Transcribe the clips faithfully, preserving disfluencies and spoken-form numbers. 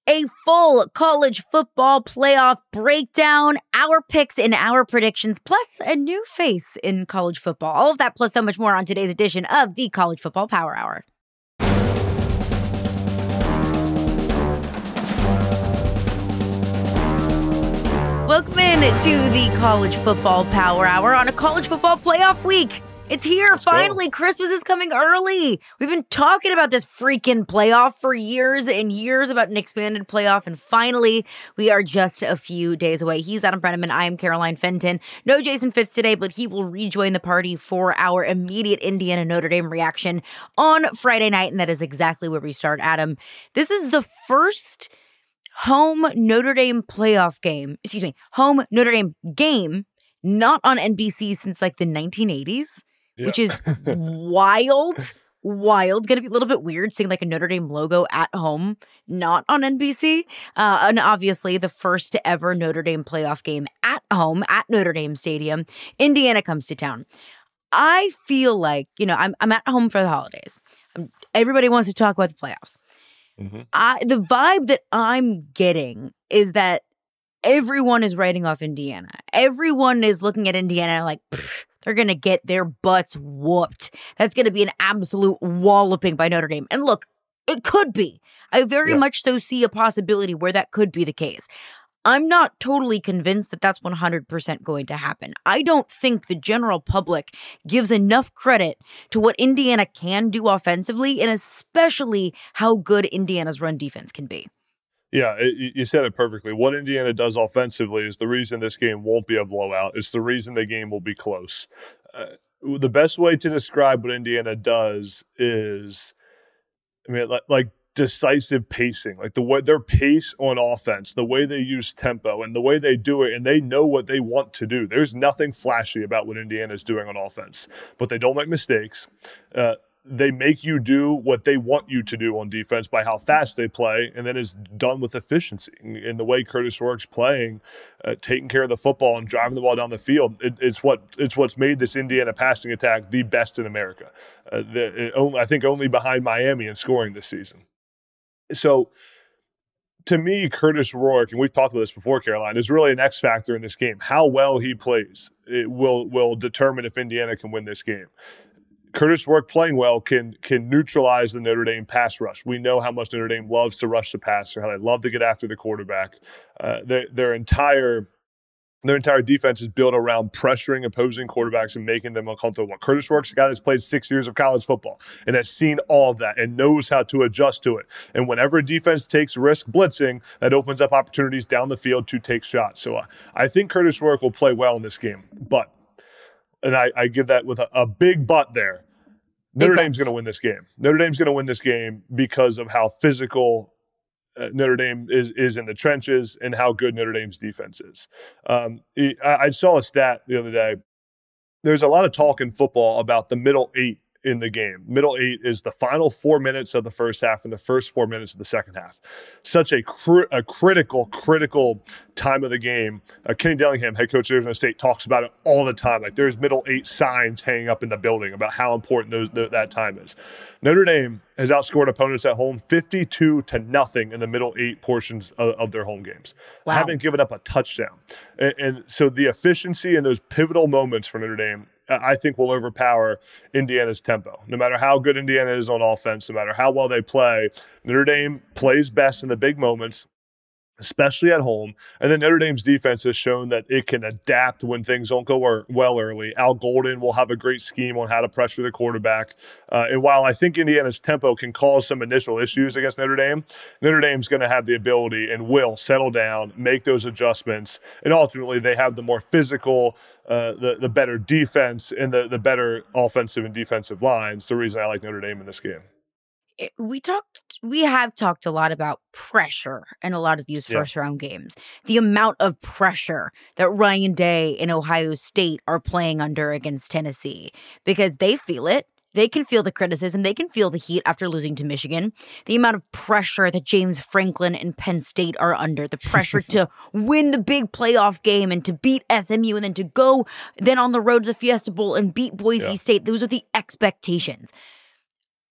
a full college football playoff breakdown, our picks and our predictions, plus a new face in college football. All of that plus so much more on today's edition of the College Football Power Hour. Welcome in to the College Football Power Hour on a college football playoff week. It's here. Let's Finally, go. Christmas is coming early. We've been talking about this freaking playoff for years and years about an expanded playoff, and finally, we are just a few days away. He's Adam Brenneman. I am Caroline Fenton. No Jason Fitz today, but he will rejoin the party for our immediate Indiana Notre Dame reaction on Friday night, and that is exactly where we start, Adam. This is the first home Notre Dame playoff game, excuse me, home Notre Dame game, not on N B C since like the nineteen eighties. Yeah. Which is wild, wild. Going to be a little bit weird seeing like a Notre Dame logo at home, not on N B C. Uh, and obviously the first ever Notre Dame playoff game at home at Notre Dame Stadium. Indiana comes to town. I feel like, you know, I'm I'm at home for the holidays. Um, everybody wants to talk about the playoffs. Mm-hmm. I, the vibe that I'm getting is that everyone is writing off Indiana. Everyone is looking at Indiana like, they're going to get their butts whooped. That's going to be an absolute walloping by Notre Dame. And look, it could be. I very yeah. much so see a possibility where that could be the case. I'm not totally convinced that that's one hundred percent going to happen. I don't think the general public gives enough credit to what Indiana can do offensively, and especially how good Indiana's run defense can be. Yeah, it, you said it perfectly. What Indiana does offensively is the reason this game won't be a blowout. It's the reason the game will be close. Uh, the best way to describe what Indiana does is, I mean, like, like decisive pacing, like the way their pace on offense, the way they use tempo, and the way they do it, and they know what they want to do. There's nothing flashy about what Indiana is doing on offense, but they don't make mistakes. Uh, They make you do what they want you to do on defense by how fast they play, and then it's done with efficiency. In the way Curtis Rourke's playing, uh, taking care of the football and driving the ball down the field, it, it's what it's what's made this Indiana passing attack the best in America. Uh, the, it only, I think only behind Miami in scoring this season. So, to me, Curtis Rourke, and we've talked about this before, Caroline, is really an X factor in this game. How well he plays it will will determine if Indiana can win this game. Curtis Rourke playing well can can neutralize the Notre Dame pass rush. We know how much Notre Dame loves to rush the passer, how they love to get after the quarterback. Uh, their, their entire their entire defense is built around pressuring opposing quarterbacks and making them uncomfortable. Curtis Rourke's a guy that's played six years of college football and has seen all of that and knows how to adjust to it. And whenever a defense takes risk blitzing, that opens up opportunities down the field to take shots. So uh, I think Curtis Rourke will play well in this game, but. And I, I give that with a, a big but there. Notre Dame's going to win this game. Notre Dame's going to win this game because of how physical uh, Notre Dame is is in the trenches and how good Notre Dame's defense is. Um, I, I saw a stat the other day. There's a lot of talk in football about the middle eight in the game. Middle eight is the final four minutes of the first half and the first four minutes of the second half. Such a, cr- a critical, critical time of the game. Uh, Kenny Dillingham, head coach of Arizona State, talks about it all the time. Like there's middle eight signs hanging up in the building about how important those, th- that time is. Notre Dame has outscored opponents at home fifty-two to nothing in the middle eight portions of, of their home games. Wow. Haven't given up a touchdown. And, and so the efficiency in those pivotal moments for Notre Dame, I think, will overpower Indiana's tempo. No matter how good Indiana is on offense, no matter how well they play, Notre Dame plays best in the big moments, especially at home. And then Notre Dame's defense has shown that it can adapt when things don't go well early. Al Golden will have a great scheme on how to pressure the quarterback. Uh, and while I think Indiana's tempo can cause some initial issues against Notre Dame, Notre Dame's going to have the ability and will settle down, make those adjustments, and ultimately they have the more physical, uh, the, the better defense, and the, the better offensive and defensive lines. The reason I like Notre Dame in this game. We talked, we have talked a lot about pressure in a lot of these first yeah. round games. The amount of pressure that Ryan Day and Ohio State are playing under against Tennessee because they feel it. They can feel the criticism. They can feel the heat after losing to Michigan. The amount of pressure that James Franklin and Penn State are under, the pressure to win the big playoff game and to beat S M U and then to go then on the road to the Fiesta Bowl and beat Boise yeah. State. Those are the expectations.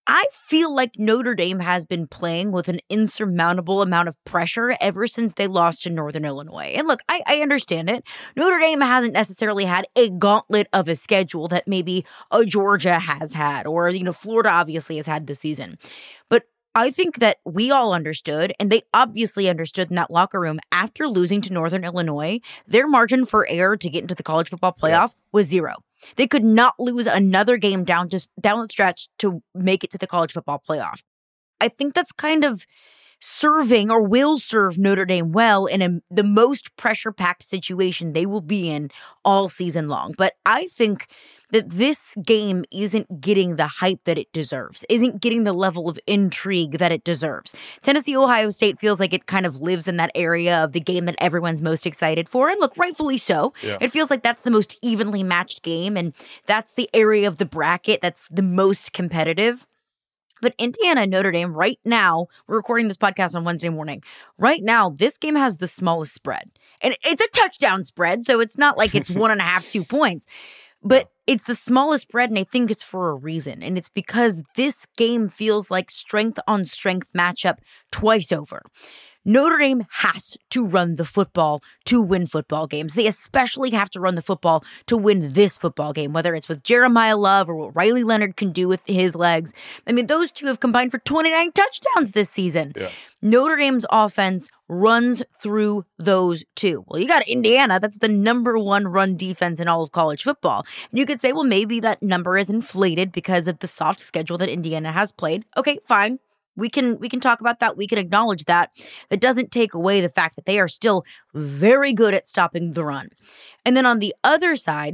I feel like Notre Dame has been playing with an insurmountable amount of pressure ever since they lost to Northern Illinois. And look, I, I understand it. Notre Dame hasn't necessarily had a gauntlet of a schedule that maybe a Georgia has had, or, you know, Florida obviously has had this season. But I think that we all understood, and they obviously understood in that locker room after losing to Northern Illinois, their margin for error to get into the college football playoff yeah. was zero. They could not lose another game down just down the stretch to make it to the college football playoff. I think that's kind of serving or will serve Notre Dame well in a, the most pressure-packed situation they will be in all season long. But I think that this game isn't getting the hype that it deserves, isn't getting the level of intrigue that it deserves. Tennessee, Ohio State feels like it kind of lives in that area of the game that everyone's most excited for. And look, rightfully so. Yeah. It feels like that's the most evenly matched game, and that's the area of the bracket that's the most competitive. But Indiana and Notre Dame right now, we're recording this podcast on Wednesday morning. Right now, this game has the smallest spread. And it's a touchdown spread, so it's not like it's one and a half, two points. But it's the smallest spread, and I think it's for a reason. And it's because this game feels like strength on strength matchup twice over. Notre Dame has to run the football to win football games. They especially have to run the football to win this football game, whether it's with Jeremiah Love or what Riley Leonard can do with his legs. I mean, those two have combined for twenty-nine touchdowns this season. Yeah. Notre Dame's offense runs through those two. Well, you got Indiana. That's the number one run defense in all of college football. And you could say, well, maybe that number is inflated because of the soft schedule that Indiana has played. Okay, fine. We can we can talk about that. We can acknowledge that. That doesn't take away the fact that they are still very good at stopping the run. And then on the other side,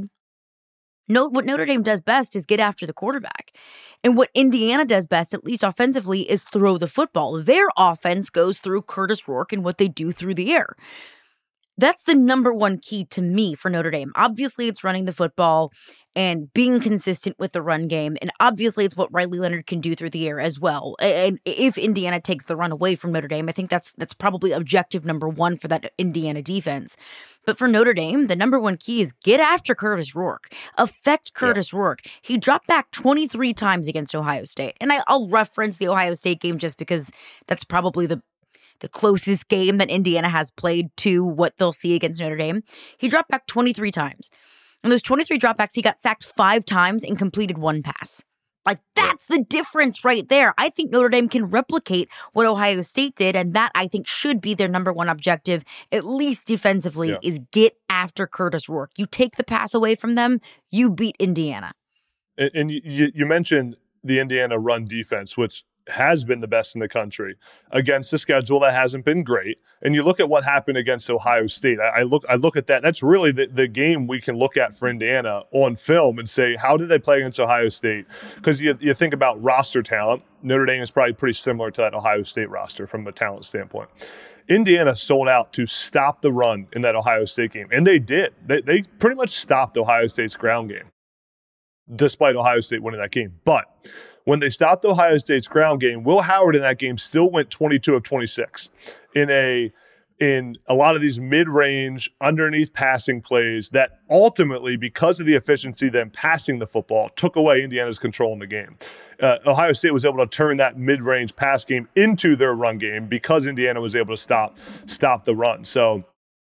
no, what Notre Dame does best is get after the quarterback. And what Indiana does best, at least offensively, is throw the football. Their offense goes through Curtis Rourke and what they do through the air. That's the number one key to me for Notre Dame. Obviously, it's running the football and being consistent with the run game. And obviously, it's what Riley Leonard can do through the air as well. And if Indiana takes the run away from Notre Dame, I think that's that's probably objective number one for that Indiana defense. But for Notre Dame, the number one key is get after Curtis Rourke. Affect Curtis yeah. Rourke. He dropped back twenty-three times against Ohio State. And I, I'll reference the Ohio State game just because that's probably the the closest game that Indiana has played to what they'll see against Notre Dame. He dropped back twenty-three times. And those twenty-three dropbacks, he got sacked five times and completed one pass. Like, that's the difference right there. I think Notre Dame can replicate what Ohio State did, and that, I think, should be their number one objective, at least defensively, yeah. is get after Curtis Rourke. You take the pass away from them, you beat Indiana. And, and you, you mentioned the Indiana run defense, which has been the best in the country against a schedule that hasn't been great. And you look at what happened against Ohio State. I, I look I look at that. That's really the, the game we can look at for Indiana on film and say, how did they play against Ohio State? Because you, you think about roster talent. Notre Dame is probably pretty similar to that Ohio State roster from a talent standpoint. Indiana sold out to stop the run in that Ohio State game. And they did. They, they pretty much stopped Ohio State's ground game, despite Ohio State winning that game. But when they stopped Ohio State's ground game, Will Howard in that game still went twenty-two of twenty-six in a in a lot of these mid-range, underneath passing plays that ultimately, because of the efficiency then passing the football, took away Indiana's control in the game. Uh, Ohio State was able to turn that mid-range pass game into their run game because Indiana was able to stop stop the run. So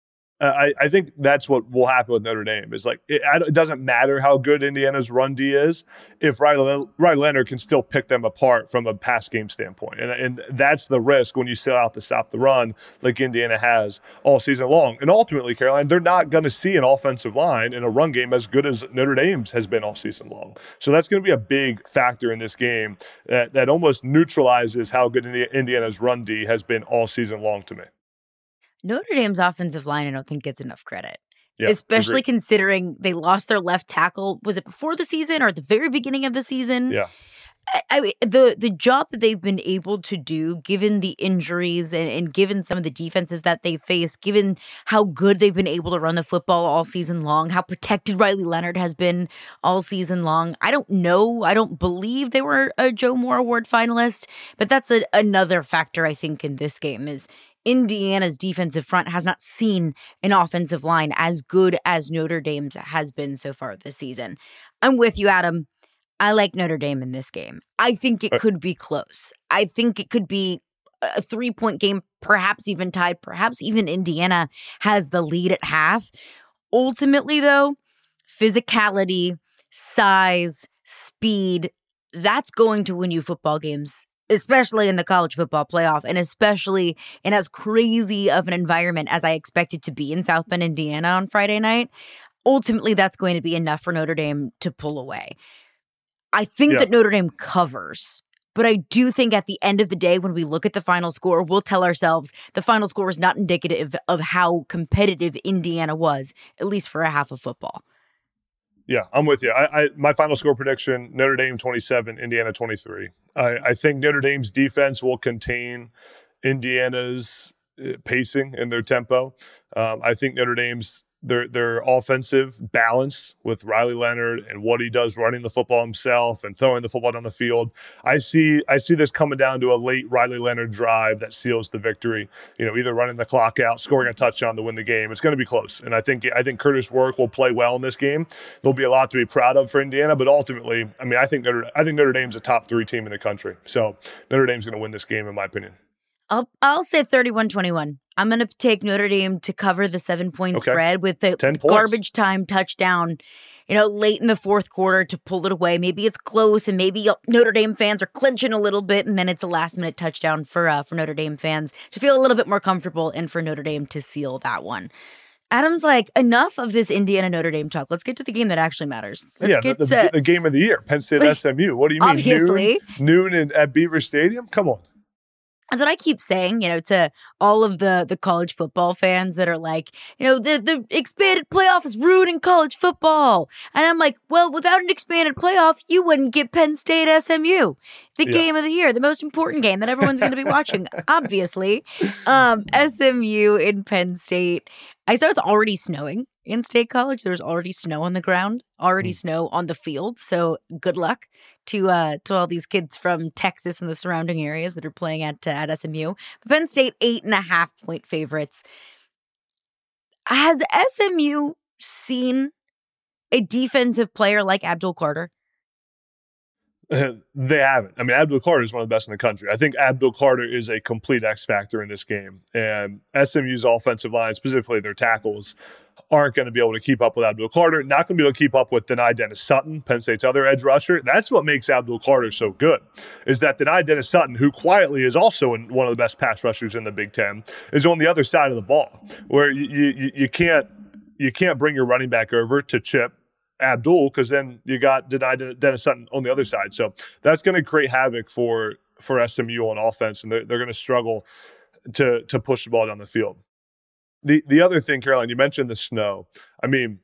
I, I think that's what will happen with Notre Dame. Is like it, it doesn't matter how good Indiana's run D is if Riley, Riley Leonard can still pick them apart from a pass game standpoint, and and that's the risk when you sell out to stop the run like Indiana has all season long. And ultimately, Caroline, they're not going to see an offensive line in a run game as good as Notre Dame's has been all season long. So that's going to be a big factor in this game that that almost neutralizes how good Indiana's run D has been all season long to me. Notre Dame's offensive line, I don't think gets enough credit, yeah, especially agreed. Considering they lost their left tackle. Was it before the season or at the very beginning of the season? Yeah. I, I, the the job that they've been able to do, given the injuries and, and given some of the defenses that they face, given how good they've been able to run the football all season long, how protected Riley Leonard has been all season long. I don't know. I don't believe they were a Joe Moore Award finalist, but that's a, another factor I think in this game is Indiana's defensive front has not seen an offensive line as good as Notre Dame's has been so far this season. I'm with you, Adam. I like Notre Dame in this game. I think it could be close. I think it could be a three-point game, perhaps even tied, perhaps even Indiana has the lead at half. Ultimately, though, physicality, size, speed, that's going to win you football games, especially in the college football playoff, and especially in as crazy of an environment as I expect it to be in South Bend, Indiana on Friday night. Ultimately, that's going to be enough for Notre Dame to pull away. I think yeah. that Notre Dame covers, but I do think at the end of the day, when we look at the final score, we'll tell ourselves the final score is not indicative of how competitive Indiana was, at least for a half of football. Yeah, I'm with you. I, I my final score prediction, Notre Dame twenty-seven, Indiana twenty-three. I, I think Notre Dame's defense will contain Indiana's pacing and their tempo. Um, I think Notre Dame's Their their offensive balance with Riley Leonard and what he does running the football himself and throwing the football down the field. I see I see this coming down to a late Riley Leonard drive that seals the victory. You know, either running the clock out, scoring a touchdown to win the game. It's going to be close. And I think I think Curtis Work will play well in this game. There'll be a lot to be proud of for Indiana, but ultimately, I mean, I think Notre I think Notre Dame's a top three team in the country. So Notre Dame's going to win this game, in my opinion. I'll I'll say thirty-one twenty-one. I'm going to take Notre Dame to cover the seven-point okay. spread with the garbage time touchdown, you know, late in the fourth quarter to pull it away. Maybe it's close, and maybe Notre Dame fans are clinching a little bit, and then it's a last-minute touchdown for uh, for Notre Dame fans to feel a little bit more comfortable and for Notre Dame to seal that one. Adam's like, enough of this Indiana-Notre Dame talk. Let's get to the game that actually matters. Let's yeah, get the, to, the game of the year, Penn State S M U. What do you mean, obviously. noon, noon in, at Beaver Stadium? Come on. That's what I keep saying, you know, to all of the the college football fans that are like, you know, the, the expanded playoff is ruining college football. And I'm like, well, without an expanded playoff, you wouldn't get Penn State S M U, the yeah. game of the year, the most important game that everyone's going to be watching, obviously. Um, S M U in Penn State. I saw it's already snowing in State College. There's already snow on the ground, already mm. snow on the field. So good luck to uh, to all these kids from Texas and the surrounding areas that are playing at uh, at S M U. But Penn State, eight and a half point favorites. Has S M U seen a defensive player like Abdul Carter? They haven't. I mean, Abdul Carter is one of the best in the country. I think Abdul Carter is a complete X factor in this game. And S M U's offensive line, specifically their tackles, aren't going to be able to keep up with Abdul Carter. Not going to be able to keep up with Dani Dennis Sutton, Penn State's other edge rusher. That's what makes Abdul Carter so good, is that Dani Dennis Sutton, who quietly is also in one of the best pass rushers in the Big Ten, is on the other side of the ball, where you you, you can't you can't bring your running back over to chip Abdul, because then you got Dani Dennis Sutton on the other side. So that's going to create havoc for for S M U on offense, and they're, they're going to struggle to to push the ball down the field. The the other thing, Caroline, you mentioned the snow. I mean,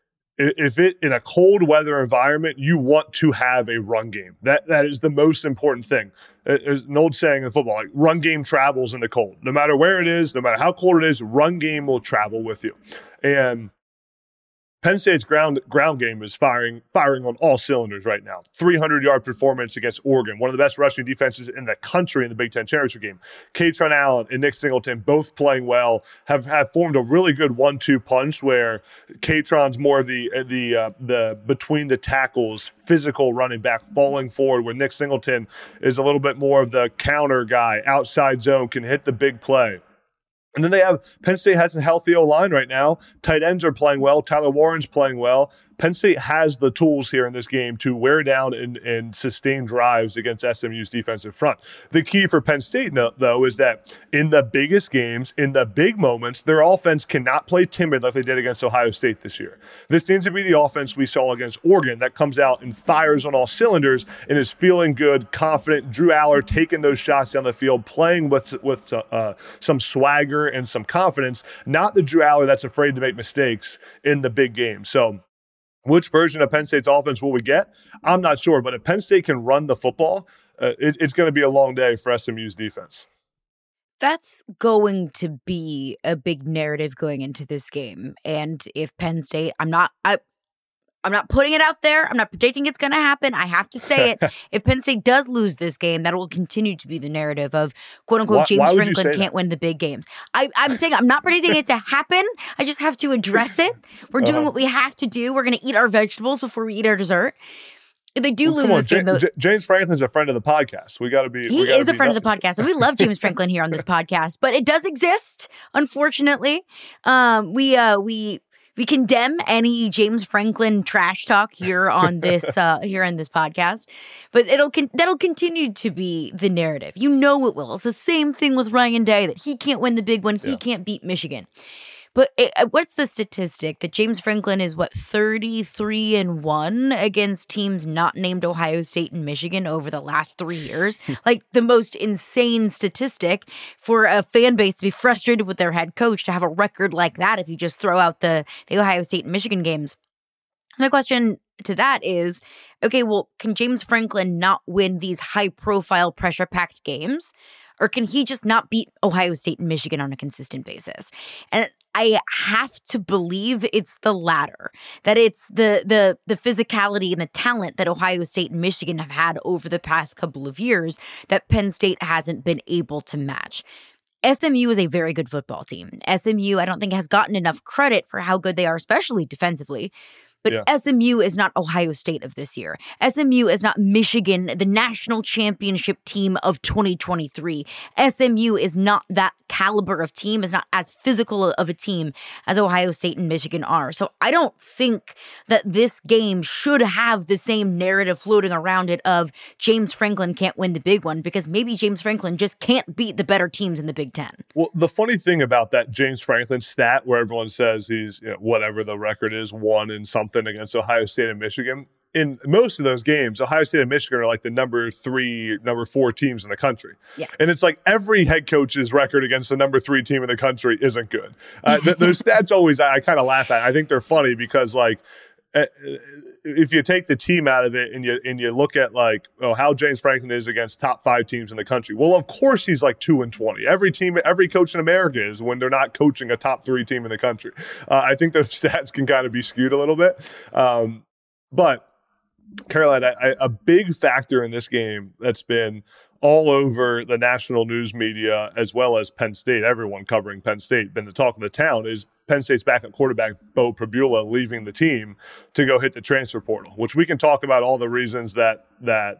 if it in a cold weather environment, you want to have a run game. That that is the most important thing. There's an old saying in football, like, run game travels in the cold. No matter where it is, no matter how cold it is, run game will travel with you. And Penn State's ground ground game is firing firing on all cylinders right now. three hundred yard performance against Oregon, one of the best rushing defenses in the country in the Big Ten Championship game. Katron Allen and Nick Singleton, both playing well, have, have formed a really good one two punch where Katron's more of the the uh, the between the tackles, physical running back, falling forward, where Nick Singleton is a little bit more of the counter guy, outside zone, can hit the big play. And then they have, Penn State has a healthy O-line right now. Tight ends are playing well. Tyler Warren's playing well. Penn State has the tools here in this game to wear down and, and sustain drives against S M U's defensive front. The key for Penn State, though, is that in the biggest games, in the big moments, their offense cannot play timid like they did against Ohio State this year. This seems to be the offense we saw against Oregon that comes out and fires on all cylinders and is feeling good, confident. Drew Aller taking those shots down the field, playing with, with uh, some swagger and some confidence, not the Drew Aller that's afraid to make mistakes in the big game. So, which version of Penn State's offense will we get? I'm not sure, but if Penn State can run the football, uh, it, it's going to be a long day for S M U's defense. That's going to be a big narrative going into this game. And if Penn State, I'm not, I, I'm not putting it out there. I'm not predicting it's going to happen. I have to say it. If Penn State does lose this game, that will continue to be the narrative of, quote unquote, why, James why Franklin can't that? win the big games. I, I'm saying I'm not predicting it to happen. I just have to address it. We're doing uh-huh. what we have to do. We're going to eat our vegetables before we eat our dessert. They do well, lose this on, game, though. J- James Franklin's a friend of the podcast. We got to be. He we is a friend nice. of the podcast, and we love James Franklin here on this podcast. But it does exist, unfortunately. Um, we uh, we we condemn any James Franklin trash talk here on this uh, here on this podcast. But it'll con- that'll continue to be the narrative. You know it will. It's the same thing with Ryan Day, that he can't win the big one. He yeah. can't beat Michigan. But it, what's the statistic that James Franklin is, what, thirty-three and one against teams not named Ohio State and Michigan over the last three years? Like, the most insane statistic for a fan base to be frustrated with their head coach to have a record like that if you just throw out the, the Ohio State and Michigan games. My question to that is, okay, well, can James Franklin not win these high-profile, pressure-packed games? Or can he just not beat Ohio State and Michigan on a consistent basis? And I have to believe it's the latter, that it's the the the physicality and the talent that Ohio State and Michigan have had over the past couple of years that Penn State hasn't been able to match. S M U is a very good football team. S M U, I don't think, has gotten enough credit for how good they are, especially defensively. But yeah. S M U is not Ohio State of this year. S M U is not Michigan, the national championship team of twenty twenty-three. S M U is not that caliber of team, is not as physical of a team as Ohio State and Michigan are. So I don't think that this game should have the same narrative floating around it of James Franklin can't win the big one, because maybe James Franklin just can't beat the better teams in the Big Ten. Well, the funny thing about that James Franklin stat, where everyone says he's, you know, whatever the record is, one in something against Ohio State and Michigan, in most of those games, Ohio State and Michigan are like the number three, number four teams in the country. Yeah. And it's like every head coach's record against the number three team in the country isn't good. Uh, th- those stats always, I, I kind of laugh at. I think they're funny because, like, uh, if you take the team out of it and you and you look at, like, oh, how James Franklin is against top five teams in the country. Well, of course he's like two and twenty. Every team, every coach in America is when they're not coaching a top three team in the country. Uh, I think those stats can kind of be skewed a little bit. Um, but Caroline, I, I, a big factor in this game that's been all over the national news media, as well as Penn State, everyone covering Penn State, been the talk of the town, is Penn State's backup quarterback, Beau Pribula, leaving the team to go hit the transfer portal, which we can talk about all the reasons that that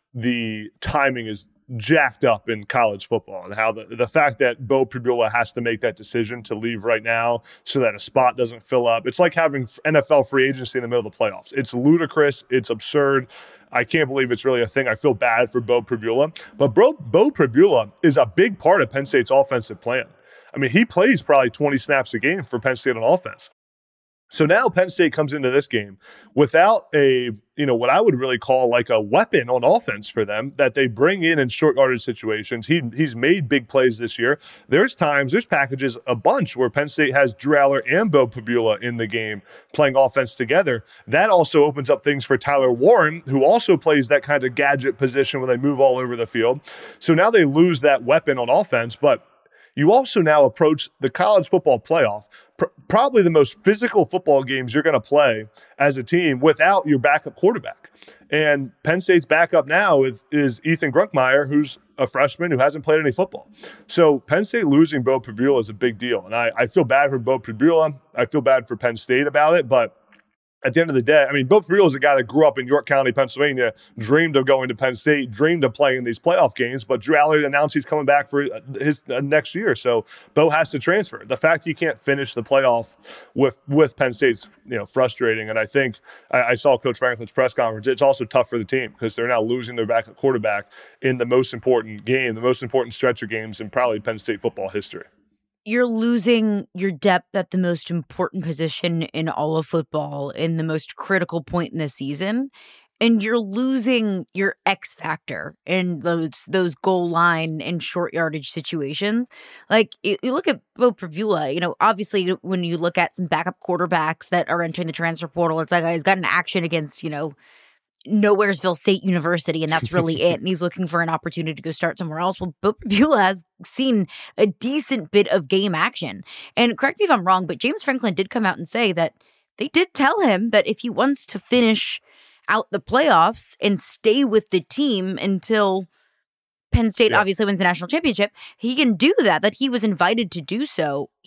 the timing is jacked up in college football, and how the, the fact that Beau Pribula has to make that decision to leave right now so that a spot doesn't fill up. It's like having N F L free agency in the middle of the playoffs. It's ludicrous. It's absurd. I can't believe it's really a thing. I feel bad for Beau Pribula. But Beau, Beau Pribula is a big part of Penn State's offensive plan. I mean, he plays probably twenty snaps a game for Penn State on offense. So now Penn State comes into this game without a, you know, what I would really call like a weapon on offense for them that they bring in in short yardage situations. He He's made big plays this year. There's times, there's packages, a bunch where Penn State has Drew Allar and Beau Pribula in the game playing offense together. That also opens up things for Tyler Warren, who also plays that kind of gadget position where they move all over the field. So now they lose that weapon on offense, but you also now approach the college football playoff, pr- probably the most physical football games you're going to play as a team without your backup quarterback. And Penn State's backup now is, is Ethan Grunkmeyer, who's a freshman who hasn't played any football. So Penn State losing Beau Pribula is a big deal. And I, I feel bad for Beau Pribula. I feel bad for Penn State about it, but at the end of the day, I mean, Beau Pribula is a guy that grew up in York County, Pennsylvania, dreamed of going to Penn State, dreamed of playing in these playoff games, but Drew Allar announced he's coming back for his uh, next year, so Beau has to transfer. The fact he can't finish the playoff with with Penn State's, you know, frustrating, and I think I, I saw Coach Franklin's press conference. It's also tough for the team because they're now losing their backup quarterback in the most important game, the most important stretch of games in probably Penn State football history. You're losing your depth at the most important position in all of football in the most critical point in the season. And you're losing your X factor in those those goal line and short yardage situations. Like, you, you look at Beau Pribula, you know, obviously when you look at some backup quarterbacks that are entering the transfer portal, it's like he's got an action against, you know, Nowheresville State University, and that's really it. And he's looking for an opportunity to go start somewhere else. Well, Beau Pribula has seen a decent bit of game action. And correct me if I'm wrong, but James Franklin did come out and say that they did tell him that if he wants to finish out the playoffs and stay with the team until Penn State yeah. obviously wins the national championship, he can do that, that he was invited to do so. So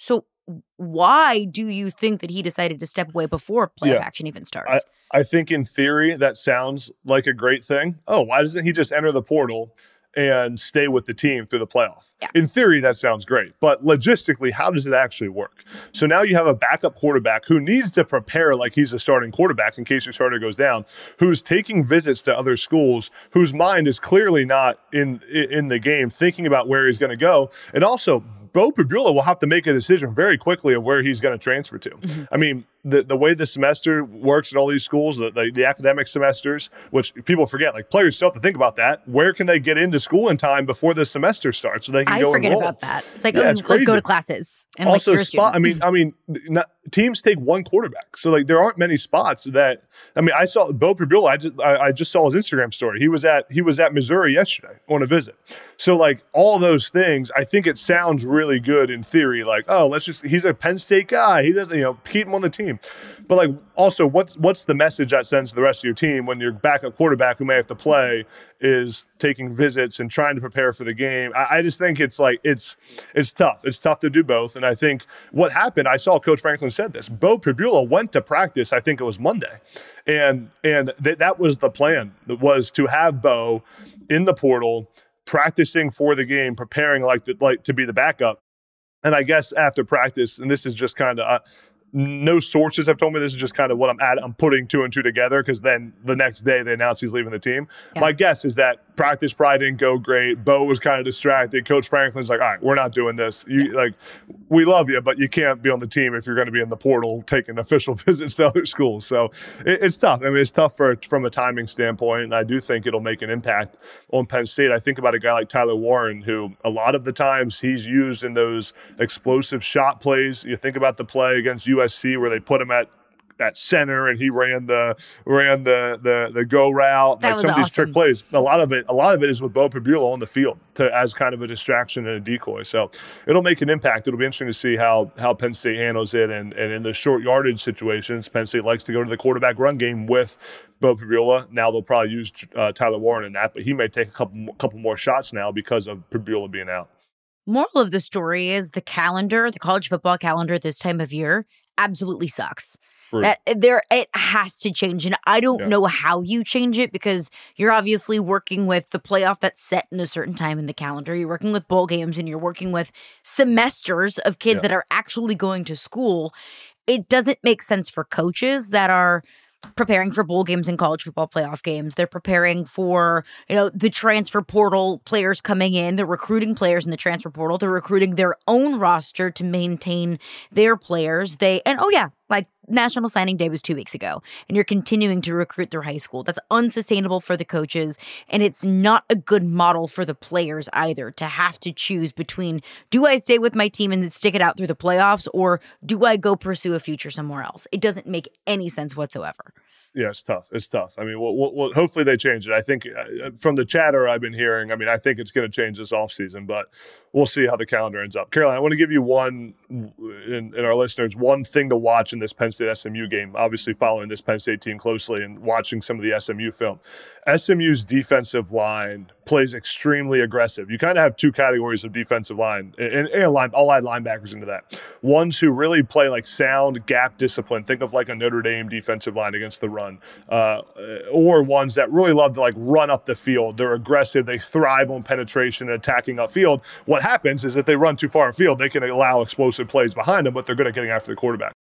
why do you think that he decided to step away before playoff Yeah. action even starts? I, I think in theory that sounds like a great thing. Oh, why doesn't he just enter the portal and stay with the team through the playoff? Yeah. In theory, that sounds great. But logistically, how does it actually work? So now you have a backup quarterback who needs to prepare like he's a starting quarterback in case your starter goes down, who's taking visits to other schools, whose mind is clearly not in in the game, thinking about where he's going to go. And also, Beau Pribula will have to make a decision very quickly of where he's going to transfer to. Mm-hmm. I mean, the the way the semester works at all these schools, the, the, the academic semesters, which people forget, like players still have to think about that. Where can they get into school in time before the semester starts so they can I go forget enroll? about that. It's like, yeah, oh, it's like go to classes. And also, like spot. I mean, I mean, not, teams take one quarterback, so like there aren't many spots that. I mean, I saw Beau Pribula. I just I, I just saw his Instagram story. He was at he was at Missouri yesterday on a visit. So like all those things, I think it sounds really good in theory. Like, oh, let's just he's a Penn State guy. He doesn't, you know, keep him on the team. But like, also, what's what's the message that sends to the rest of your team when your backup quarterback who may have to play is taking visits and trying to prepare for the game? I, I just think it's like it's it's tough. It's tough to do both. And I think what happened, I saw Coach Franklin said this. Beau Pribula went to practice. I think it was Monday, and and th- that was the plan. Was to have Beau in the portal practicing for the game, preparing like the, like to be the backup. And I guess after practice, and this is just kind of. Uh, No sources have told me this is just kind of what I'm at. I'm putting two and two together because then the next day they announce he's leaving the team. Yeah. My guess is that practice probably didn't go great. Beau was kind of distracted. Coach Franklin's like, all right, we're not doing this. You yeah. like, we love you, but you can't be on the team if you're going to be in the portal taking official visits to other schools. So it, it's tough. I mean, it's tough for from a timing standpoint, and I do think it'll make an impact on Penn State. I think about a guy like Tyler Warren, who a lot of the times he's used in those explosive shot plays. You think about the play against U S C where they put him at at center and he ran the ran the the the go route, that like was some of these awesome. trick plays. A lot of it, a lot of it is with Beau Pribula on the field to as kind of a distraction and a decoy. So it'll make an impact. It'll be interesting to see how how Penn State handles it. And and in the short yardage situations, Penn State likes to go to the quarterback run game with Beau Pribula. Now they'll probably use uh, Tyler Warren in that, but he may take a couple couple more shots now because of Pribula being out. Moral of the story is the calendar, the college football calendar this time of year absolutely sucks. Right. That there, it has to change, and I don't yeah. know how you change it because you're obviously working with the playoff that's set in a certain time in the calendar. You're working with bowl games, and you're working with semesters of kids yeah. that are actually going to school. It doesn't make sense for coaches that are preparing for bowl games and college football playoff games. They're preparing for, you know, the transfer portal players coming in. They're recruiting players in the transfer portal. They're recruiting their own roster to maintain their players. They, and oh yeah, like National Signing Day was two weeks ago, and you're continuing to recruit through high school. That's unsustainable for the coaches, and it's not a good model for the players either to have to choose between, do I stay with my team and stick it out through the playoffs, or do I go pursue a future somewhere else? It doesn't make any sense whatsoever. Yeah, it's tough. It's tough. I mean, we'll, we'll, hopefully they change it. I think uh, from the chatter I've been hearing, I mean, I think it's going to change this offseason, but we'll see how the calendar ends up. Caroline, I want to give you one, and our listeners, one thing to watch in this Penn State S M U game, obviously following this Penn State team closely and watching some of the S M U film. S M U's defensive line plays extremely aggressive. You kind of have two categories of defensive line, and, and line, I'll add linebackers into that. Ones who really play like sound gap discipline. Think of like a Notre Dame defensive line against the run. Uh, or ones that really love to like run up the field. They're aggressive. They thrive on penetration and attacking upfield. What happens is if they run too far afield, they can allow explosive plays behind them, but they're good at getting after the quarterback.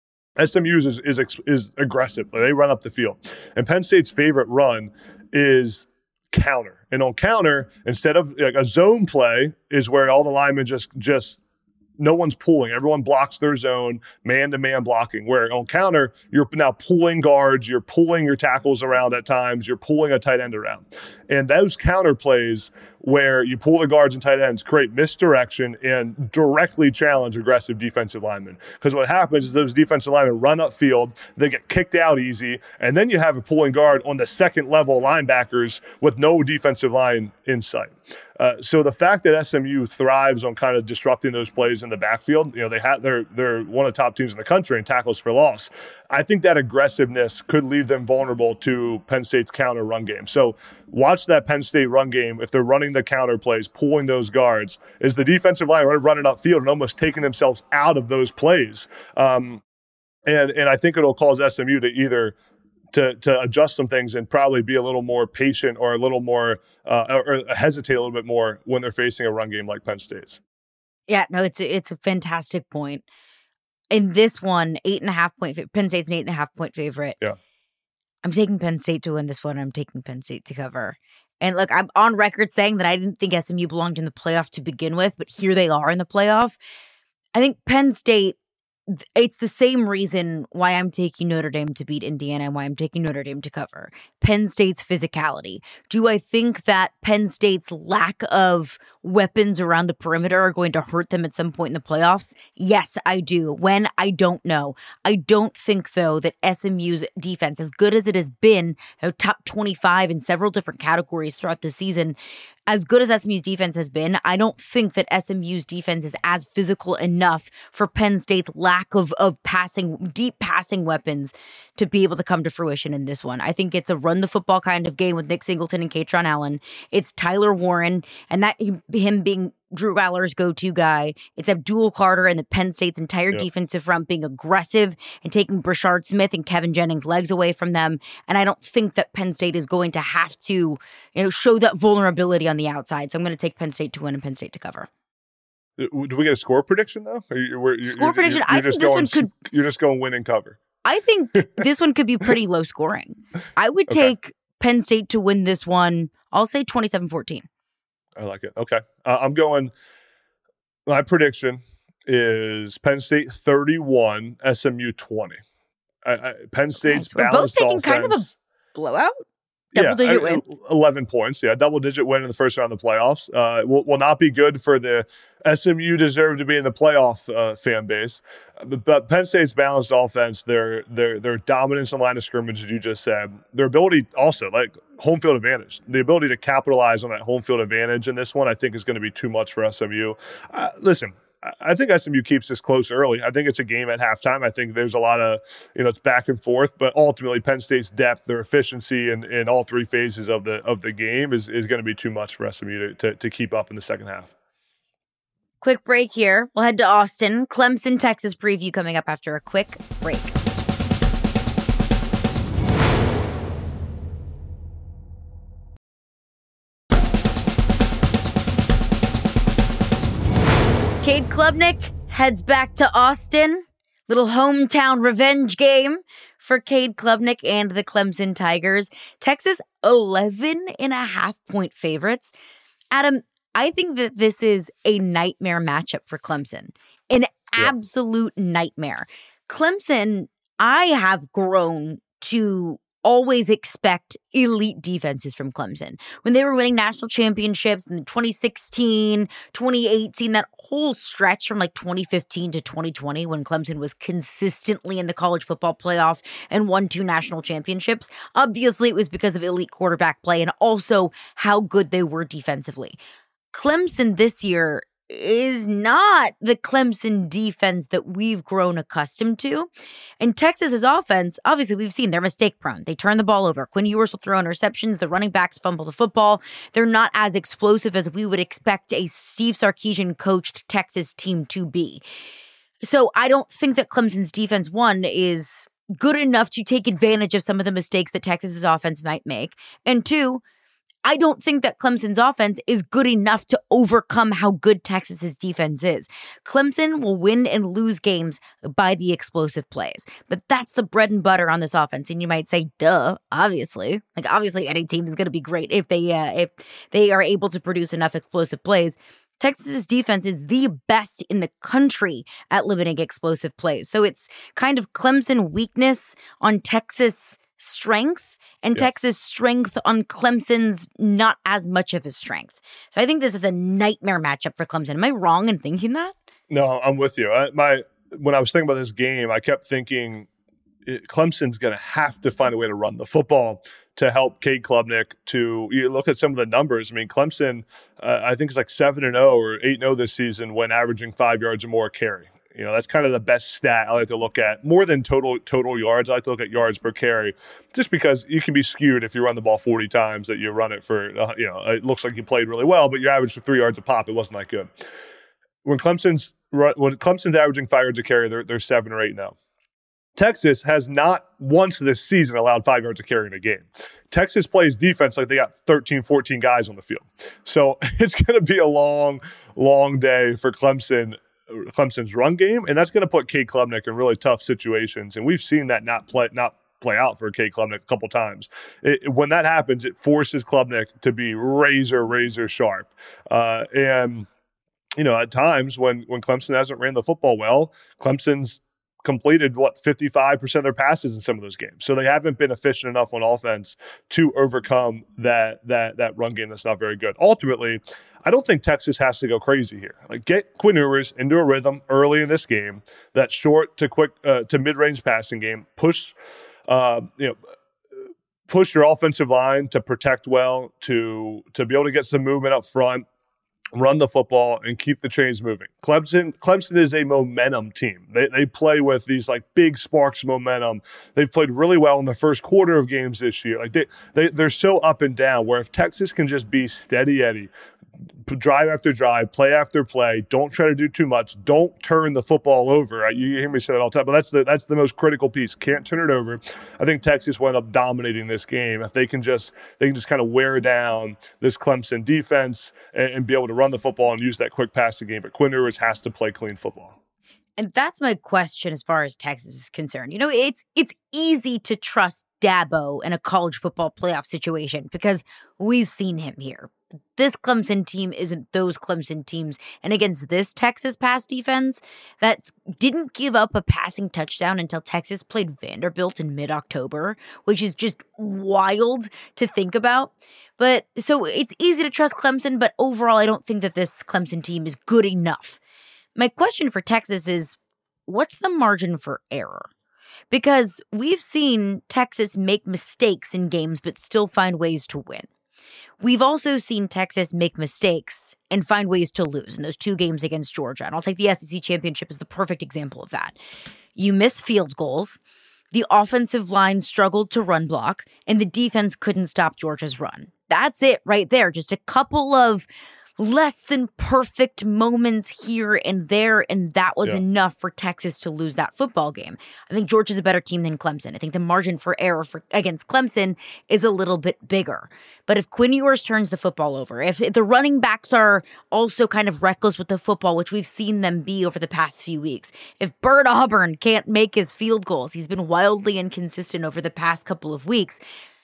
S M U's is, is, is aggressive. They run up the field. And Penn State's favorite run is counter. And on counter, instead of like a zone play is where all the linemen just just no one's pulling. Everyone blocks their zone, man-to-man blocking. Where on counter, you're now pulling guards, you're pulling your tackles around at times, you're pulling a tight end around. And those counter plays where you pull the guards and tight ends create misdirection and directly challenge aggressive defensive linemen. Because what happens is those defensive linemen run upfield, they get kicked out easy, and then you have a pulling guard on the second level linebackers with no defensive line in sight. Uh, so the fact that S M U thrives on kind of disrupting those plays in the backfield, you know, they have they're they're one of the top teams in the country in tackles for loss. I think that aggressiveness could leave them vulnerable to Penn State's counter run game. So watch that Penn State run game. If they're running the counter plays, pulling those guards, is the defensive line running upfield and almost taking themselves out of those plays. Um, and and I think it'll cause S M U to either to to adjust some things and probably be a little more patient or a little more uh, or, or hesitate a little bit more when they're facing a run game like Penn State's. Yeah, no, it's a, it's a fantastic point. In this one, eight and a half point, Penn State's an eight and a half point favorite. Yeah, I'm taking Penn State to win this one. I'm taking Penn State to cover. And look, I'm on record saying that I didn't think S M U belonged in the playoff to begin with, but here they are in the playoff. I think Penn State, it's the same reason why I'm taking Notre Dame to beat Indiana and why I'm taking Notre Dame to cover. Penn State's physicality. Do I think that Penn State's lack of weapons around the perimeter are going to hurt them at some point in the playoffs? Yes, I do. When? I don't know. I don't think, though, that S M U's defense, as good as it has been, you know, top twenty-five in several different categories throughout the season, as good as S M U's defense has been, I don't think that S M U's defense is as physical enough for Penn State's lack of, of passing, deep passing weapons to be able to come to fruition in this one. I think it's a run the football kind of game with Nick Singleton and Katron Allen. It's Tyler Warren and that him being Drew Allar's go-to guy. It's Abdul Carter and the Penn State's entire yep. defensive front being aggressive and taking Brashard Smith and Kevin Jennings' legs away from them. And I don't think that Penn State is going to have to, you know, show that vulnerability on the outside. So I'm going to take Penn State to win and Penn State to cover. Do we get a score prediction though? Or you, you're, score you're, prediction. You're, you're I think just this going, one could. You're just going win and cover. I think this one could be pretty low scoring. I would take okay. Penn State to win this one. I'll say twenty-seven fourteen. I like it. Okay. Uh, I'm going, my prediction is Penn State thirty-one, S M U twenty. I, I, Penn State's okay, so balanced we're both taking offense. Kind of a blowout? Double-digit yeah, win? eleven points. Yeah, double-digit win in the first round of the playoffs. Uh, will, will not be good for the S M U deserve to be in the playoff uh, fan base. But, but Penn State's balanced offense, their their their dominance on line of scrimmage, as you just said, their ability also, like home field advantage, the ability to capitalize on that home field advantage in this one, I think is going to be too much for S M U. Uh, listen, I think S M U keeps this close early. I think it's a game at halftime. I think there's a lot of, you know, it's back and forth, but ultimately Penn State's depth, their efficiency in, in all three phases of the of the game is, is going to be too much for S M U to, to, to keep up in the second half. Quick break here. We'll head to Austin. Clemson, Texas preview coming up after a quick break. Cade Klubnik heads back to Austin. Little hometown revenge game for Cade Klubnik and the Clemson Tigers. Texas, eleven and a half point favorites. Adam, I think that this is a nightmare matchup for Clemson. An yeah. absolute nightmare. Clemson, I have grown to always expect elite defenses from Clemson. When they were winning national championships in twenty sixteen, twenty eighteen, that whole stretch from like twenty fifteen to twenty twenty when Clemson was consistently in the college football playoff and won two national championships, obviously it was because of elite quarterback play and also how good they were defensively. Clemson this year is not the Clemson defense that we've grown accustomed to. And Texas's offense, obviously we've seen they're mistake prone. They turn the ball over. Quinn Ewers will throw interceptions. The running backs fumble the football. They're not as explosive as we would expect a Steve Sarkisian coached Texas team to be. So I don't think that Clemson's defense, one, is good enough to take advantage of some of the mistakes that Texas's offense might make. And two, I don't think that Clemson's offense is good enough to overcome how good Texas's defense is. Clemson will win and lose games by the explosive plays. But that's the bread and butter on this offense. And you might say, duh, obviously. Like, obviously any team is going to be great if they uh, if they are able to produce enough explosive plays. Texas's defense is the best in the country at limiting explosive plays. So it's kind of Clemson weakness on Texas strength. And yeah. Texas' strength on Clemson's not as much of his strength. So I think this is a nightmare matchup for Clemson. Am I wrong in thinking that? No, I'm with you. I, my when I was thinking about this game, I kept thinking it, Clemson's going to have to find a way to run the football to help Cade Klubnik. To you look at some of the numbers. I mean, Clemson, uh, I think it's like seven and zero or eight and zero this season when averaging five yards or more a carry. You know, that's kind of the best stat I like to look at. More than total total yards, I like to look at yards per carry, just because you can be skewed if you run the ball forty times that you run it for, uh, you know, it looks like you played really well, but you averaged for three yards a pop. It wasn't that good. When Clemson's when Clemson's averaging five yards a carry, they're, they're seven or eight now. Texas has not once this season allowed five yards a carry in a game. Texas plays defense like they got thirteen, fourteen guys on the field. So it's going to be a long, long day for Clemson, Clemson's run game, and that's going to put Cade Klubnik in really tough situations. And we've seen that not play not play out for Cade Klubnik a couple times. It, when that happens, it forces Klubnik to be razor, razor sharp. Uh, and, you know, at times when, when Clemson hasn't ran the football well, Clemson's completed what fifty-five percent of their passes in some of those games. So they haven't been efficient enough on offense to overcome that that that run game that's not very good. Ultimately, I don't think Texas has to go crazy here. Like, get Quinn Ewers into a rhythm early in this game, that short to quick uh, to mid-range passing game. Push uh, you know push your offensive line to protect well, to to be able to get some movement up front, run the football, and keep the chains moving. Clemson Clemson is a momentum team. They they play with these like big sparks of momentum. They've played really well in the first quarter of games this year. Like they, they, they're so up and down, where if Texas can just be steady Eddie, drive after drive, play after play, don't try to do too much, don't turn the football over. You hear me say that all the time, but that's the that's the most critical piece. Can't turn it over. I think Texas will end up dominating this game if they can just they can just kind of wear down this Clemson defense and, and be able to run the football and use that quick passing game. But Quinn Ewers has to play clean football. And that's my question as far as Texas is concerned. You know, it's it's easy to trust Dabo in a college football playoff situation because we've seen him here. This Clemson team isn't those Clemson teams. And against this Texas pass defense that didn't give up a passing touchdown until Texas played Vanderbilt in mid-October, which is just wild to think about. But so it's easy to trust Clemson, but overall, I don't think that this Clemson team is good enough. My question for Texas is, what's the margin for error? Because we've seen Texas make mistakes in games but still find ways to win. We've also seen Texas make mistakes and find ways to lose in those two games against Georgia. And I'll take the S E C championship as the perfect example of that. You miss field goals, the offensive line struggled to run block, and the defense couldn't stop Georgia's run. That's it right there. Just a couple of less than perfect moments here and there, and that was yeah. enough for Texas to lose that football game. I think Georgia's a better team than Clemson. I think the margin for error for against Clemson is a little bit bigger. But if Quinn Ewers turns the football over, if, if the running backs are also kind of reckless with the football, which we've seen them be over the past few weeks, if Bert Auburn can't make his field goals, he's been wildly inconsistent over the past couple of weeks,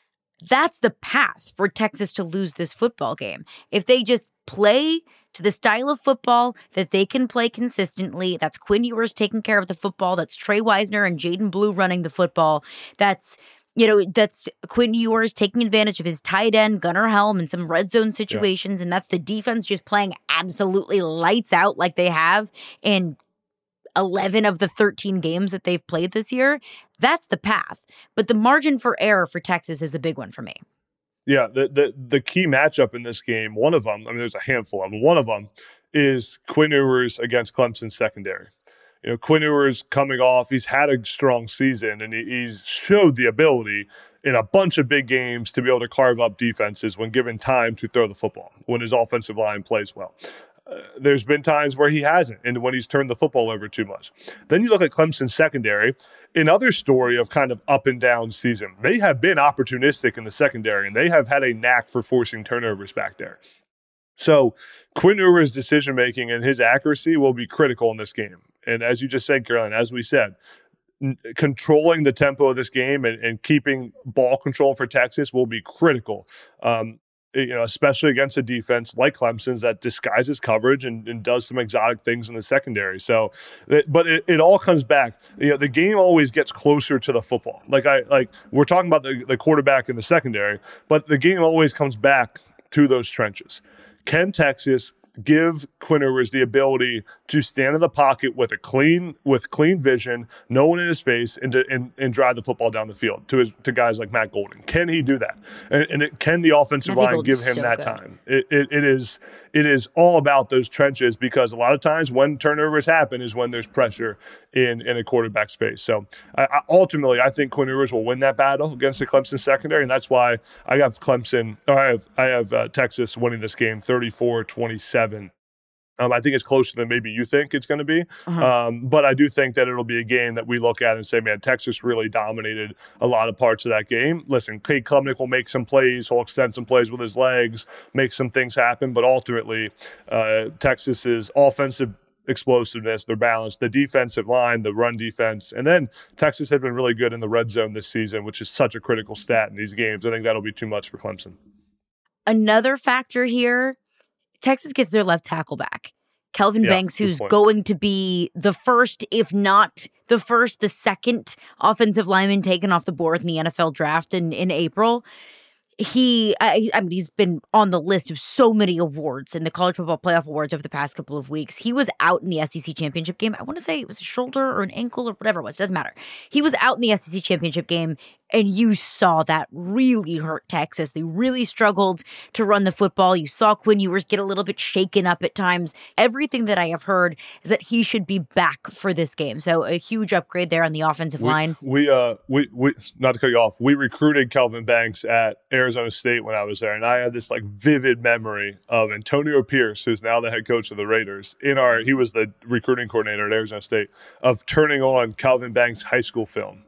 that's the path for Texas to lose this football game. If they just play to the style of football that they can play consistently, that's Quinn Ewers taking care of the football, that's Trey Wisner and Jaden Blue running the football, that's, you know, that's Quinn Ewers taking advantage of his tight end, Gunnar Helm, in some red zone situations, yeah. and that's the defense just playing absolutely lights out like they have in eleven of the thirteen games that they've played this year, that's the path. But the margin for error for Texas is a big one for me. Yeah, the, the the key matchup in this game, one of them, I mean, there's a handful of them. One of them is Quinn Ewers against Clemson's secondary. You know, Quinn Ewers coming off, he's had a strong season, and he, he's showed the ability in a bunch of big games to be able to carve up defenses when given time to throw the football, when his offensive line plays well. Uh, there's been times where he hasn't, and when he's turned the football over too much. Then you look at Clemson's secondary, another story of kind of up and down season. They have been opportunistic in the secondary, and they have had a knack for forcing turnovers back there. So Quinn Ewers' decision-making and his accuracy will be critical in this game. And as you just said, Caroline, as we said, n- controlling the tempo of this game and, and keeping ball control for Texas will be critical. Um, You know, especially against a defense like Clemson's that disguises coverage and, and does some exotic things in the secondary. So, but it, it all comes back. You know, the game always gets closer to the football. Like I like we're talking about the, the quarterback in the secondary, but the game always comes back to those trenches. Can Texas give Quinn Ewers the ability to stand in the pocket with a clean, with clean vision, no one in his face, and to, and, and drive the football down the field to his to guys like Matt Golden? Can he do that? And, and it, can the offensive line give him so that good. time? It, it it is it is all about those trenches, because a lot of times when turnovers happen is when there's pressure in, in a quarterback's face. So I, I, ultimately, I think Quinn Ewers will win that battle against the Clemson secondary, and that's why I have Clemson, or I have I have uh, Texas winning this game thirty-four twenty-seven. Um, I think it's closer than maybe you think it's going to be. Uh-huh. Um, but I do think that it'll be a game that we look at and say, man, Texas really dominated a lot of parts of that game. Listen, Cade Klubnik will make some plays. He'll extend some plays with his legs, make some things happen. But ultimately, uh, Texas's offensive explosiveness, their balance, the defensive line, the run defense, and then Texas had been really good in the red zone this season, which is such a critical stat in these games. I think that'll be too much for Clemson. Another factor here, Texas gets their left tackle back. Kelvin yeah, Banks, who's going to be the first, if not the first, the second offensive lineman taken off the board in the N F L draft in, in April. He, I, I mean, he's been on the list of so many awards in the college football playoff awards over the past couple of weeks. He was out in the S E C championship game. I want to say it was a shoulder or an ankle or whatever it was. Doesn't matter. He was out in the S E C championship game, and you saw that really hurt Texas. They really struggled to run the football. You saw Quinn Ewers get a little bit shaken up at times. Everything that I have heard is that he should be back for this game. So a huge upgrade there on the offensive we, line. We, uh, we, we, not to cut you off, we recruited Kelvin Banks at Arizona State when I was there, and I had this like vivid memory of Antonio Pierce, who's now the head coach of the Raiders. In our, he was the recruiting coordinator at Arizona State, of turning on Kelvin Banks' high school film,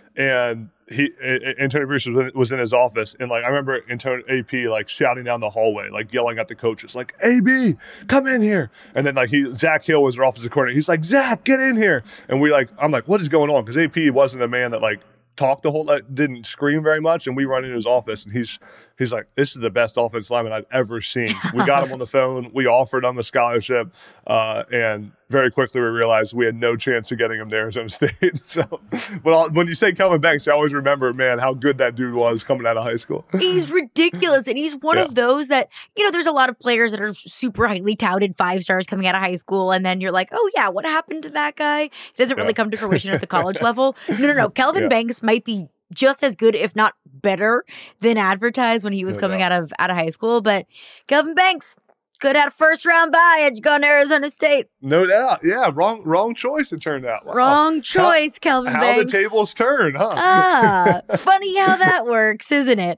and he Antonio Pierce was in, was in his office, and like I remember Antonio A P like shouting down the hallway, like yelling at the coaches, like A B, come in here, and then like he Zach Hill was their offensive coordinator. He's like, Zach, get in here, and we like I'm like, what is going on? Because A P wasn't a man that like talked the whole lot, didn't scream very much, and we run into his office, and he's he's like, this is the best offensive lineman I've ever seen. We got him on the phone, we offered him a scholarship, uh, and very quickly we realized we had no chance of getting him to Arizona State. So, but when you say Kelvin Banks, I always remember, man, how good that dude was coming out of high school. He's ridiculous, and he's one yeah. of those that, you know, there's a lot of players that are super highly touted five stars coming out of high school, and then you're like, oh yeah, what happened to that guy? It doesn't really yeah. come to fruition at the college level. No, no, no. Kelvin yeah. Banks might be just as good, if not better, than advertised when he was no coming doubt. out of out of high school. But Kelvin Banks could have a first round bye had you gone to Arizona State. No doubt. Yeah, wrong wrong choice it turned out. Wow. Wrong choice, how, Kelvin how Banks. How the tables turn, huh? Ah, funny how that works, isn't it?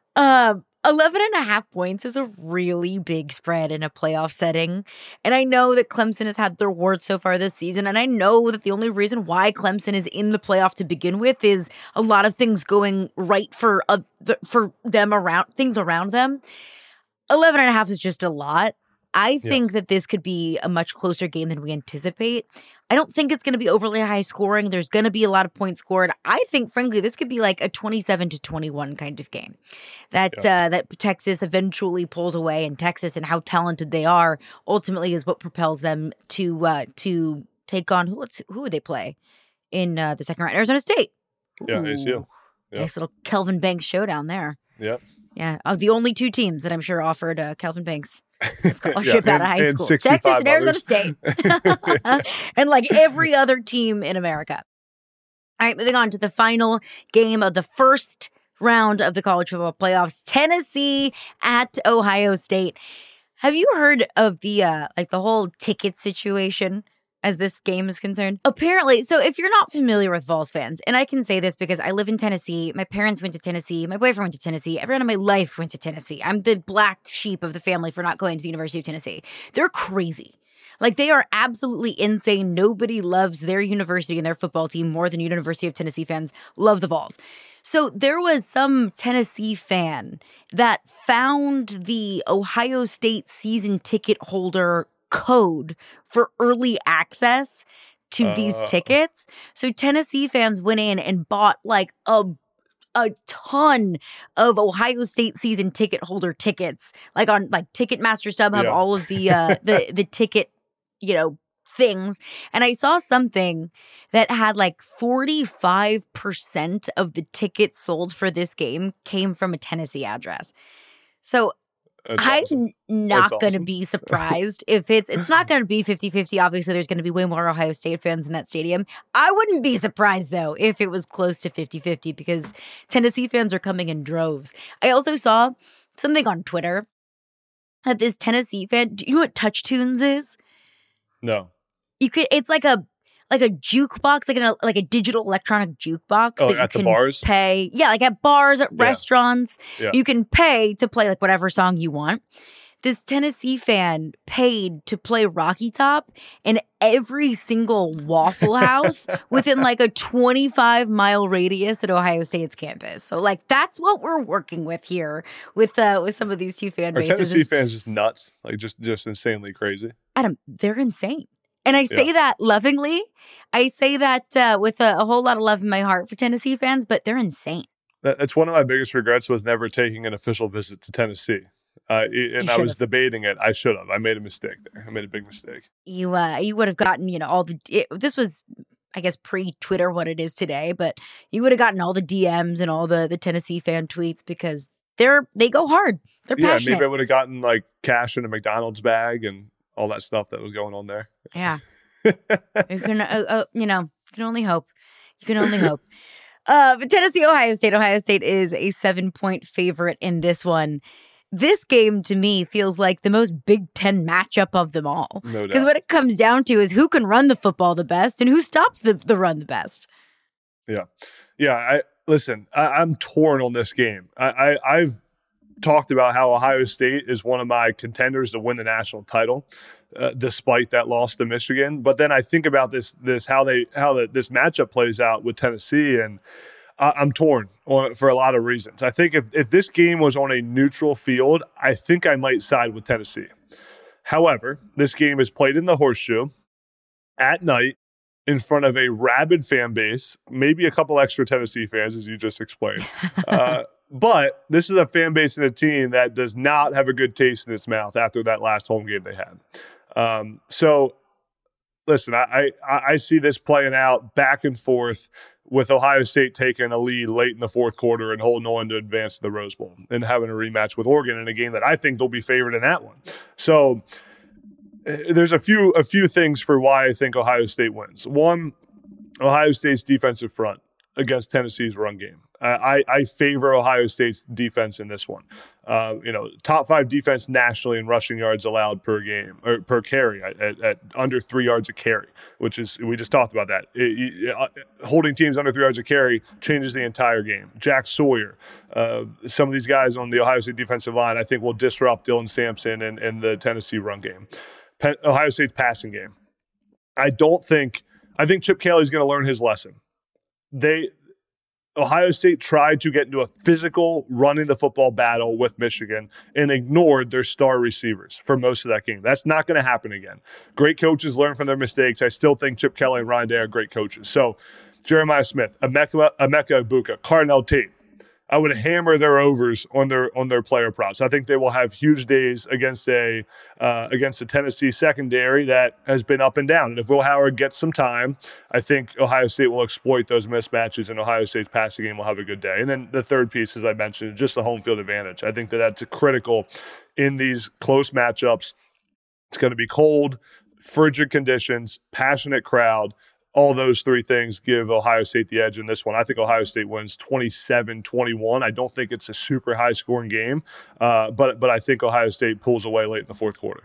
Um, eleven and a half points is a really big spread in a playoff setting. And I know that Clemson has had their warts so far this season. And I know that the only reason why Clemson is in the playoff to begin with is a lot of things going right for uh, the, for them around, things around them. eleven and a half is just a lot. I think yeah. that this could be a much closer game than we anticipate. I don't think it's going to be overly high scoring. There's going to be a lot of points scored. I think, frankly, this could be like a twenty-seven to twenty-one kind of game. That yeah. uh, that Texas eventually pulls away, and Texas and how talented they are ultimately is what propels them to uh, to take on, who let's who would they play in uh, the second round? Arizona State. Yeah, A C U. Yep. Nice little Kelvin Banks showdown there. Yep. Yeah, uh, the only two teams that I'm sure offered uh, Kelvin Banks a scholarship yeah, out of high and, school. and Texas and Arizona others. State. And like every other team in America. All right, moving on to the final game of the first round of the college football playoffs. Tennessee at Ohio State. Have you heard of the uh, like the whole ticket situation as this game is concerned? Apparently, so if you're not familiar with Vols fans, and I can say this because I live in Tennessee, my parents went to Tennessee, my boyfriend went to Tennessee, everyone in my life went to Tennessee. I'm the black sheep of the family for not going to the University of Tennessee. They're crazy. Like, they are absolutely insane. Nobody loves their university and their football team more than University of Tennessee fans love the Vols. So there was some Tennessee fan that found the Ohio State season ticket holder code for early access to uh. these tickets. So Tennessee fans went in and bought like a a ton of Ohio State season ticket holder tickets, like on like Ticketmaster, StubHub, yeah. all of the uh, the the ticket, you know, things. And I saw something that had like forty-five percent of the tickets sold for this game came from a Tennessee address. So That's I'm awesome. not going to awesome. be surprised if it's, it's not going to be fifty-fifty. Obviously, there's going to be way more Ohio State fans in that stadium. I wouldn't be surprised, though, if it was close to fifty-fifty because Tennessee fans are coming in droves. I also saw something on Twitter that this Tennessee fan, do you know what Touch Tunes is? No. You could, it's like a, like a jukebox, like a like a digital electronic jukebox. Oh, that you at the can bars? pay. Yeah, like at bars, at Yeah. restaurants. Yeah. You can pay to play like whatever song you want. This Tennessee fan paid to play Rocky Top in every single Waffle House within like a twenty-five mile radius at Ohio State's campus. So like that's what we're working with here with uh, with some of these two fan Are bases. Tennessee fans just nuts? Like just just insanely crazy? Adam, they're insane. And I say Yeah. that lovingly. I say that uh, with a, a whole lot of love in my heart for Tennessee fans, but they're insane. That, that's one of my biggest regrets was never taking an official visit to Tennessee. Uh, and I was should've. debating it. I should have. I made a mistake there. I made a big mistake. You uh, you would have gotten, you know, all the it, this was, I guess, pre-Twitter what it is today, but you would have gotten all the D Ms and all the the Tennessee fan tweets because they're they go hard. They're Yeah, passionate. maybe I would have gotten like cash in a McDonald's bag and all that stuff that was going on there. Yeah, you can, uh, uh, you know, you can only hope. You can only hope. Uh, but Tennessee, Ohio State. Ohio State is a seven-point favorite in this one. This game, to me, feels like the most Big Ten matchup of them all. No Because doubt. what it comes down to is who can run the football the best and who stops the, the run the best. Yeah. Yeah. I listen, I, I'm torn on this game. I, I, I've talked about how Ohio State is one of my contenders to win the national title, uh, despite that loss to Michigan. But then I think about this, this how they how the, this matchup plays out with Tennessee, and I, I'm torn on, for a lot of reasons. I think if, if this game was on a neutral field, I think I might side with Tennessee. However, this game is played in the Horseshoe at night in front of a rabid fan base, maybe a couple extra Tennessee fans, as you just explained. Uh, but this is a fan base and a team that does not have a good taste in its mouth after that last home game they had. Um, so, listen, I, I I see this playing out back and forth with Ohio State taking a lead late in the fourth quarter and holding on to advance to the Rose Bowl and having a rematch with Oregon in a game that I think they'll be favored in that one. So, there's a few a few things for why I think Ohio State wins. One, Ohio State's defensive front against Tennessee's run game. I, I favor Ohio State's defense in this one. Uh, you know, top five defense nationally in rushing yards allowed per game or per carry at, at, at under three yards a carry, which is, we just talked about that. It, it, uh, holding teams under three yards a carry changes the entire game. Jack Sawyer, uh, some of these guys on the Ohio State defensive line, I think will disrupt Dylan Sampson and, and the Tennessee run game. Penn, Ohio State's passing game. I don't think, I think Chip Kelly's going to learn his lesson. They, Ohio State tried to get into a physical running the football battle with Michigan and ignored their star receivers for most of that game. That's not going to happen again. Great coaches learn from their mistakes. I still think Chip Kelly and Ryan Day are great coaches. So Jeremiah Smith, Emeka, Emeka Ibuka, Carnell Tate, I would hammer their overs on their on their player props. I think they will have huge days against a uh, against a Tennessee secondary that has been up and down. And if Will Howard gets some time, I think Ohio State will exploit those mismatches, and Ohio State's passing game will have a good day. And then the third piece, as I mentioned, is just the home field advantage. I think that that's critical in these close matchups. It's going to be cold, frigid conditions, passionate crowd. All those three things give Ohio State the edge in this one. I think Ohio State wins twenty-seven twenty-one. I don't think it's a super high-scoring game, uh, but but I think Ohio State pulls away late in the fourth quarter.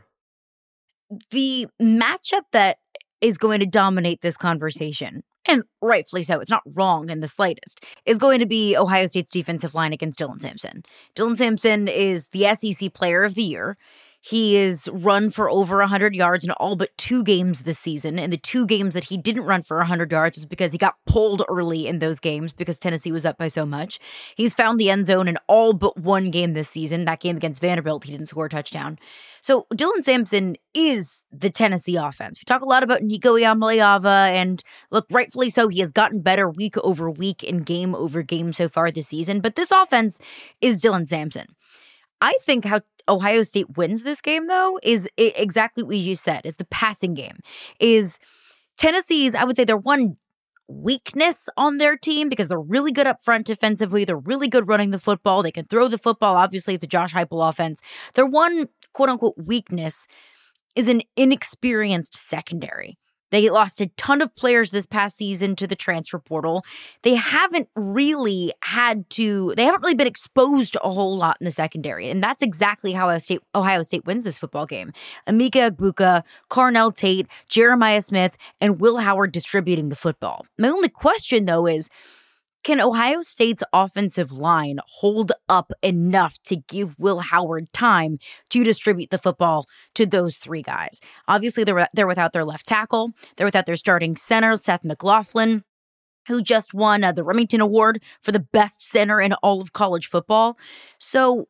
The matchup that is going to dominate this conversation, and rightfully so, it's not wrong in the slightest, is going to be Ohio State's defensive line against Dylan Sampson. Dylan Sampson is the S E C Player of the Year. He is run for over one hundred yards in all but two games this season. And the two games that he didn't run for one hundred yards is because he got pulled early in those games because Tennessee was up by so much. He's found the end zone in all but one game this season. That game against Vanderbilt, he didn't score a touchdown. So Dylan Sampson is the Tennessee offense. We talk a lot about Nico Iamaleava, and look, rightfully so, he has gotten better week over week and game over game so far this season. But this offense is Dylan Sampson. I think how Ohio State wins this game, though, is exactly what you said, is the passing game. Is Tennessee's, I would say, their one weakness on their team, because they're really good up front defensively. They're really good running the football. They can throw the football. Obviously, it's a Josh Heupel offense. Their one quote-unquote weakness is an inexperienced secondary. They lost a ton of players this past season to the transfer portal. They haven't really had to, they haven't really been exposed a whole lot in the secondary. And that's exactly how Ohio State, Ohio State wins this football game. Emeka Egbuka, Carnell Tate, Jeremiah Smith, and Will Howard distributing the football. My only question, though, is can Ohio State's offensive line hold up enough to give Will Howard time to distribute the football to those three guys? Obviously, they're, they're without their left tackle. They're without their starting center, Seth McLaughlin, who just won uh, the Remington Award for the best center in all of college football. So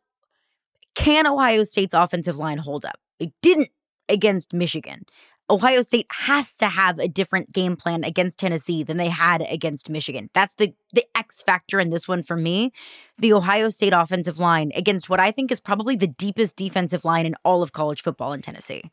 can Ohio State's offensive line hold up? It didn't against Michigan. Ohio State has to have a different game plan against Tennessee than they had against Michigan. That's the, the X factor in this one for me. The Ohio State offensive line against what I think is probably the deepest defensive line in all of college football in Tennessee.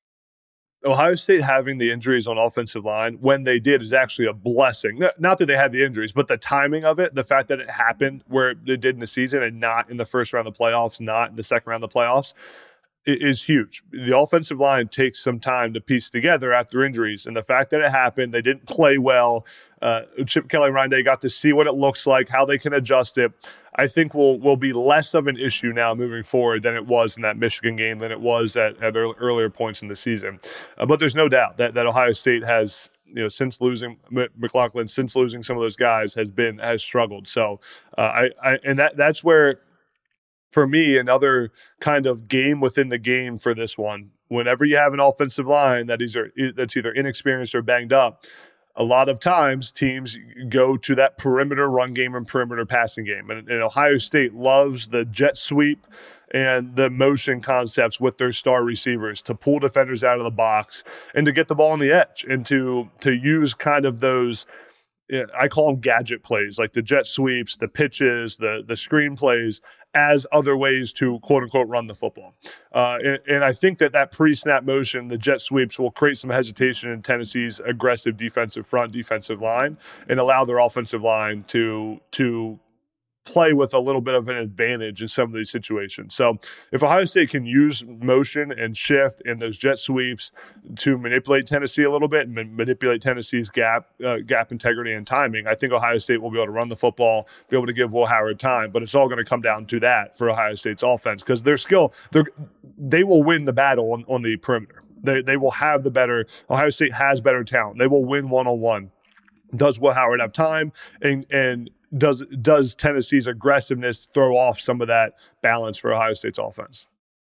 Ohio State having the injuries on offensive line when they did is actually a blessing. Not that they had the injuries, but the timing of it, the fact that it happened where it did in the season and not in the first round of the playoffs, not in the second round of the playoffs, is huge. The offensive line takes some time to piece together after injuries, and the fact that it happened, they didn't play well. Uh, Chip Kelly, Ryan Day got to see what it looks like, how they can adjust it. I think will will be less of an issue now moving forward than it was in that Michigan game, than it was at, at earlier points in the season. Uh, but there's no doubt that, that Ohio State has, you know, since losing McLaughlin, since losing some of those guys, has been has struggled. So uh, I, I and that that's where, for me, another kind of game within the game for this one. Whenever you have an offensive line that is that's either inexperienced or banged up, a lot of times teams go to that perimeter run game and perimeter passing game. And, and Ohio State loves the jet sweep and the motion concepts with their star receivers to pull defenders out of the box and to get the ball on the edge and to to use kind of those, I call them gadget plays, like the jet sweeps, the pitches, the the screen plays, as other ways to quote-unquote run the football. Uh, and, and I think that that pre-snap motion, the jet sweeps, will create some hesitation in Tennessee's aggressive defensive front, defensive line, and allow their offensive line to to play with a little bit of an advantage in some of these situations. So if Ohio State can use motion and shift and those jet sweeps to manipulate Tennessee a little bit and ma- manipulate Tennessee's gap uh, gap integrity and timing, I think Ohio State will be able to run the football, be able to give Will Howard time. But it's all going to come down to that for Ohio State's offense, because their skill, they're, they will win the battle on, on the perimeter. They, they will have the better, Ohio State has better talent. They will win one-on-one. Does Will Howard have time? And and Does does Tennessee's aggressiveness throw off some of that balance for Ohio State's offense?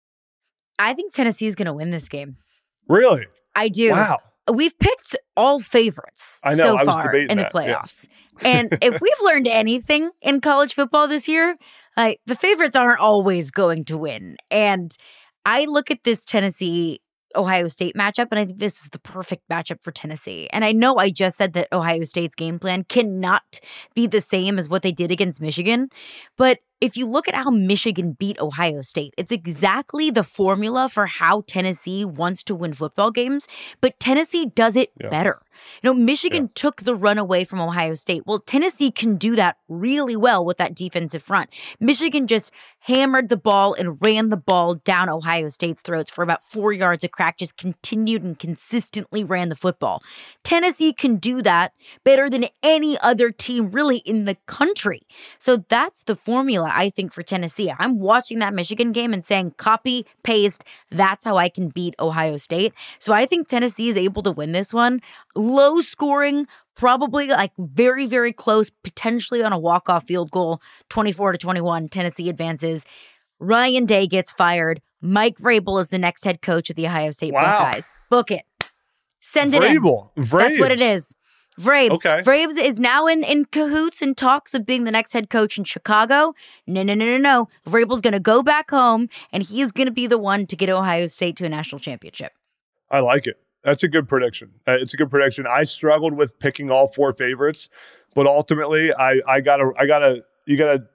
I think Tennessee's going to win this game. Really? I do. Wow. We've picked all favorites I know, so I was far in the that, playoffs. Yeah. And if we've learned anything in college football this year, like the favorites aren't always going to win. And I look at this Tennessee Ohio State matchup, and I think this is the perfect matchup for Tennessee. And I know I just said that Ohio State's game plan cannot be the same as what they did against Michigan, but if you look at how Michigan beat Ohio State, it's exactly the formula for how Tennessee wants to win football games, but Tennessee does it yeah. better. You know, Michigan yeah. took the run away from Ohio State. Well, Tennessee can do that really well with that defensive front. Michigan just hammered the ball and ran the ball down Ohio State's throats for about four yards a crack, just continued and consistently ran the football. Tennessee can do that better than any other team really in the country. So that's the formula, I think, for Tennessee. I'm watching that Michigan game and saying, copy, paste, that's how I can beat Ohio State. So I think Tennessee is able to win this one. Low scoring, probably like very, very close, potentially on a walk-off field goal, twenty-four to twenty-one, Tennessee advances. Ryan Day gets fired. Mike Vrabel is the next head coach of the Ohio State wow. Buckeyes. Book it. Send it Vrabel. in. Vrabes. That's what it is. Vrabes. Okay. Vrabes is now in, in cahoots and talks of being the next head coach in Chicago. No, no, no, no, no. Vrabel's going to go back home, and he's going to be the one to get Ohio State to a national championship. I like it. That's a good prediction. Uh, it's a good prediction. I struggled with picking all four favorites, but ultimately, I I gotta I gotta you gotta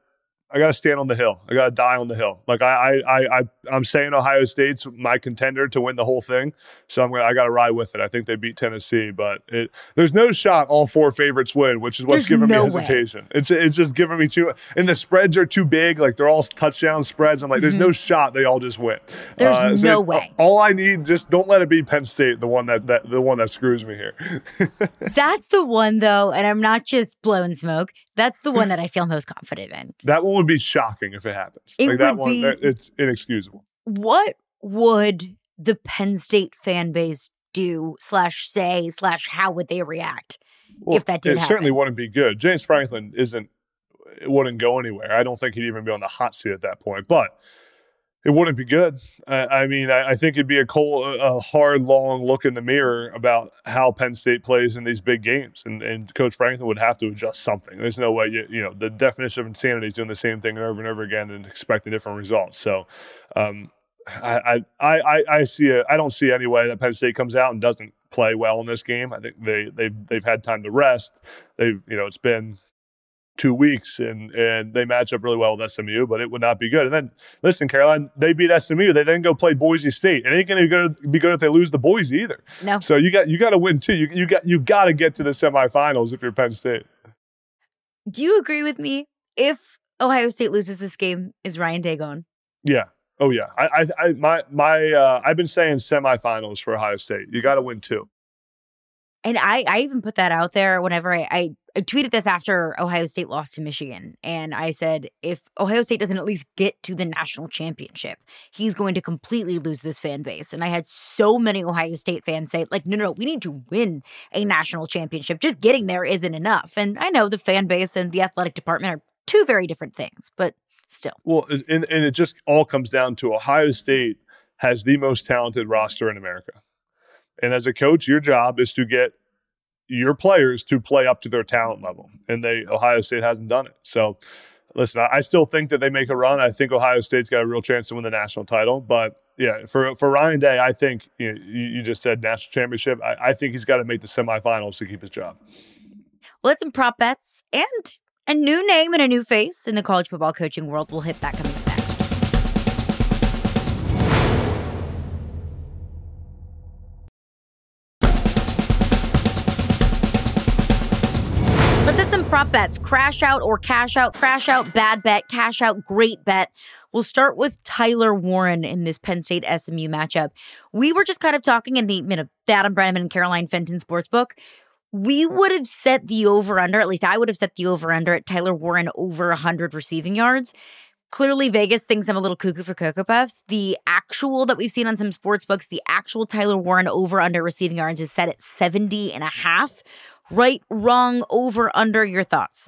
I got to stand on the hill. I got to die on the hill. Like I, I, I, I'm saying Ohio State's my contender to win the whole thing. So I'm gonna, I got to ride with it. I think they beat Tennessee, but it, there's no shot all four favorites win, which is what's There's giving no me hesitation. Way. It's, it's just giving me too, and the spreads are too big. Like they're all touchdown spreads. I'm like, there's mm-hmm. no shot they all just win. There's uh, so no if, way. All I need, just don't let it be Penn State, the one that, that the one that screws me here. That's the one though, and I'm not just blowing smoke. That's the one that I feel most confident in. That one would be shocking if it happens. It like that would one, be, that, it's inexcusable. What would the Penn State fan base do, slash say, slash how would they react well, if that did it happen? It certainly wouldn't be good. James Franklin isn't, it wouldn't go anywhere. I don't think he'd even be on the hot seat at that point, but it wouldn't be good. I, I mean, I, I think it'd be a cold, a hard, long look in the mirror about how Penn State plays in these big games, and, and Coach Franklin would have to adjust something. There's no way, you, you know, the definition of insanity is doing the same thing over and over again and expecting different results. So, um, I, I, I, I see a, I don't see any way that Penn State comes out and doesn't play well in this game. I think they, they've, they've had time to rest. They've, you know, it's been two weeks and and they match up really well with S M U, but it would not be good. And then listen, Caroline, they beat S M U. They then go play Boise State. It ain't going to be good if they lose to Boise either. No. So you got you got to win too. You you got you got to get to the semifinals if you're Penn State. Do you agree with me? If Ohio State loses this game, is Ryan Day gone? Yeah. Oh yeah. I I, I my my uh, I've been saying semifinals for Ohio State. You got to win two. And I, I even put that out there whenever I, I, I tweeted this after Ohio State lost to Michigan. And I said, if Ohio State doesn't at least get to the national championship, he's going to completely lose this fan base. And I had so many Ohio State fans say, like, no, no, no, we need to win a national championship. Just getting there isn't enough. And I know the fan base and the athletic department are two very different things, but still. Well, and, and it just all comes down to Ohio State has the most talented roster in America. And as a coach, your job is to get your players to play up to their talent level. And they Ohio State hasn't done it. So, listen, I still think that they make a run. I think Ohio State's got a real chance to win the national title. But, yeah, for for Ryan Day, I think, you know, you, you just said national championship. I, I think he's got to make the semifinals to keep his job. Well, let's some prop bets and a new name and a new face in the college football coaching world. We'll hit that coming up next. Let's hit some prop bets. Crash out or cash out. Crash out, bad bet. Cash out, great bet. We'll start with Tyler Warren in this Penn State S M U matchup. We were just kind of talking in the, you know, the Adam Brenneman and Caroline Fenton Sportsbook. We would have set the over-under, at least I would have set the over-under at Tyler Warren over one hundred receiving yards. Clearly, Vegas thinks I'm a little cuckoo for Cocoa Puffs. The actual that we've seen on some sports books, the actual Tyler Warren over-under receiving yards is set at seventy and a half. Right, wrong, over, under, your thoughts?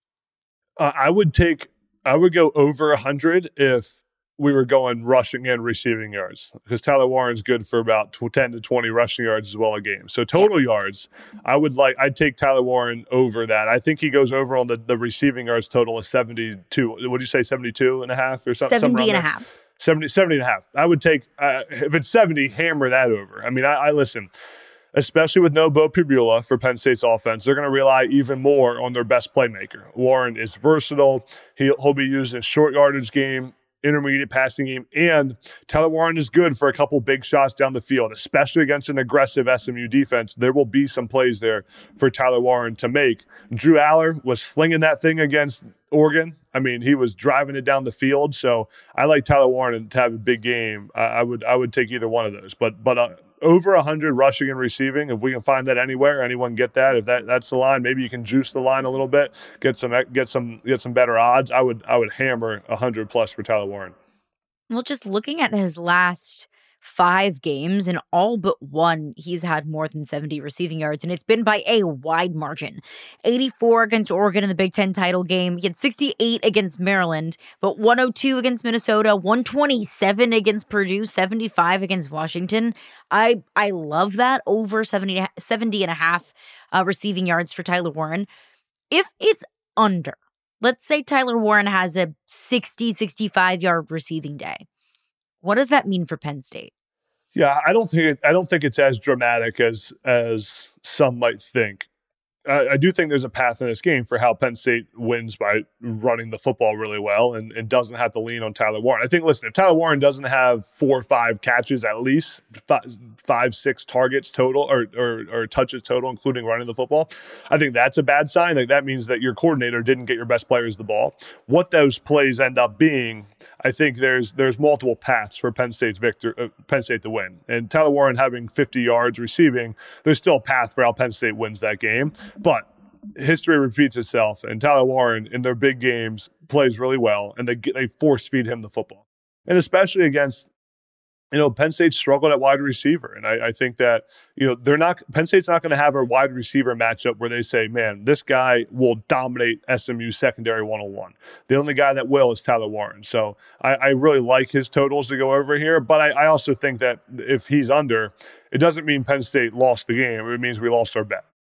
Uh, I would take, I would go over one hundred if we were going rushing and receiving yards, because Tyler Warren's good for about ten to twenty rushing yards as well a game. So total yeah. yards, I would like, I'd take Tyler Warren over that. I think he goes over on the, the receiving yards total of seventy-two. Would you say seventy-two and a half or something? seventy and a half. seventy, seventy and a half. I would take, uh, if it's seventy, hammer that over. I mean, I, I listen. Especially with no Bo Pibula for Penn State's offense, they're going to rely even more on their best playmaker. Warren is versatile. He'll, he'll be used in short yardage game, intermediate passing game, and Tyler Warren is good for a couple big shots down the field, especially against an aggressive S M U defense. There will be some plays there for Tyler Warren to make. Drew Aller was slinging that thing against Oregon. I mean, he was driving it down the field. So I like Tyler Warren to have a big game. I, I would I would take either one of those. But but uh, over one hundred rushing and receiving, if we can find that anywhere, anyone get that? If that that's the line, maybe you can juice the line a little bit, get some get some get some better odds. I would I would hammer one hundred plus for Tyler Warren. Well, just looking at his last five games, and all but one, he's had more than seventy receiving yards, and it's been by a wide margin. eighty-four against Oregon in the Big Ten title game. He had sixty-eight against Maryland, but one oh two against Minnesota, one twenty-seven against Purdue, seventy-five against Washington. I I love that. Over seventy, seventy and a half uh, receiving yards for Tyler Warren. If it's under, let's say Tyler Warren has a sixty, sixty-five yard receiving day. What does that mean for Penn State? Yeah, I don't think it, I don't think it's as dramatic as as some might think. I, I do think there's a path in this game for how Penn State wins by running the football really well and, and doesn't have to lean on Tyler Warren. I think, listen, if Tyler Warren doesn't have four or five catches, at least five, five six targets total or, or or touches total, including running the football, I think that's a bad sign. Like, that means that your coordinator didn't get your best players the ball. What those plays end up being, I think there's there's multiple paths for Penn State's victor, uh, Penn State to win. And Tyler Warren having fifty yards receiving, there's still a path for how Penn State wins that game. But history repeats itself, and Tyler Warren in their big games plays really well, and they get, they force feed him the football, and especially against, you know, Penn State struggled at wide receiver, and I, I think that, you know, they're not Penn State's not going to have a wide receiver matchup where they say, man, this guy will dominate S M U secondary one oh one. The only guy that will is Tyler Warren. So I, I really like his totals to go over here, but I, I also think that if he's under, it doesn't mean Penn State lost the game. It means we lost our bet.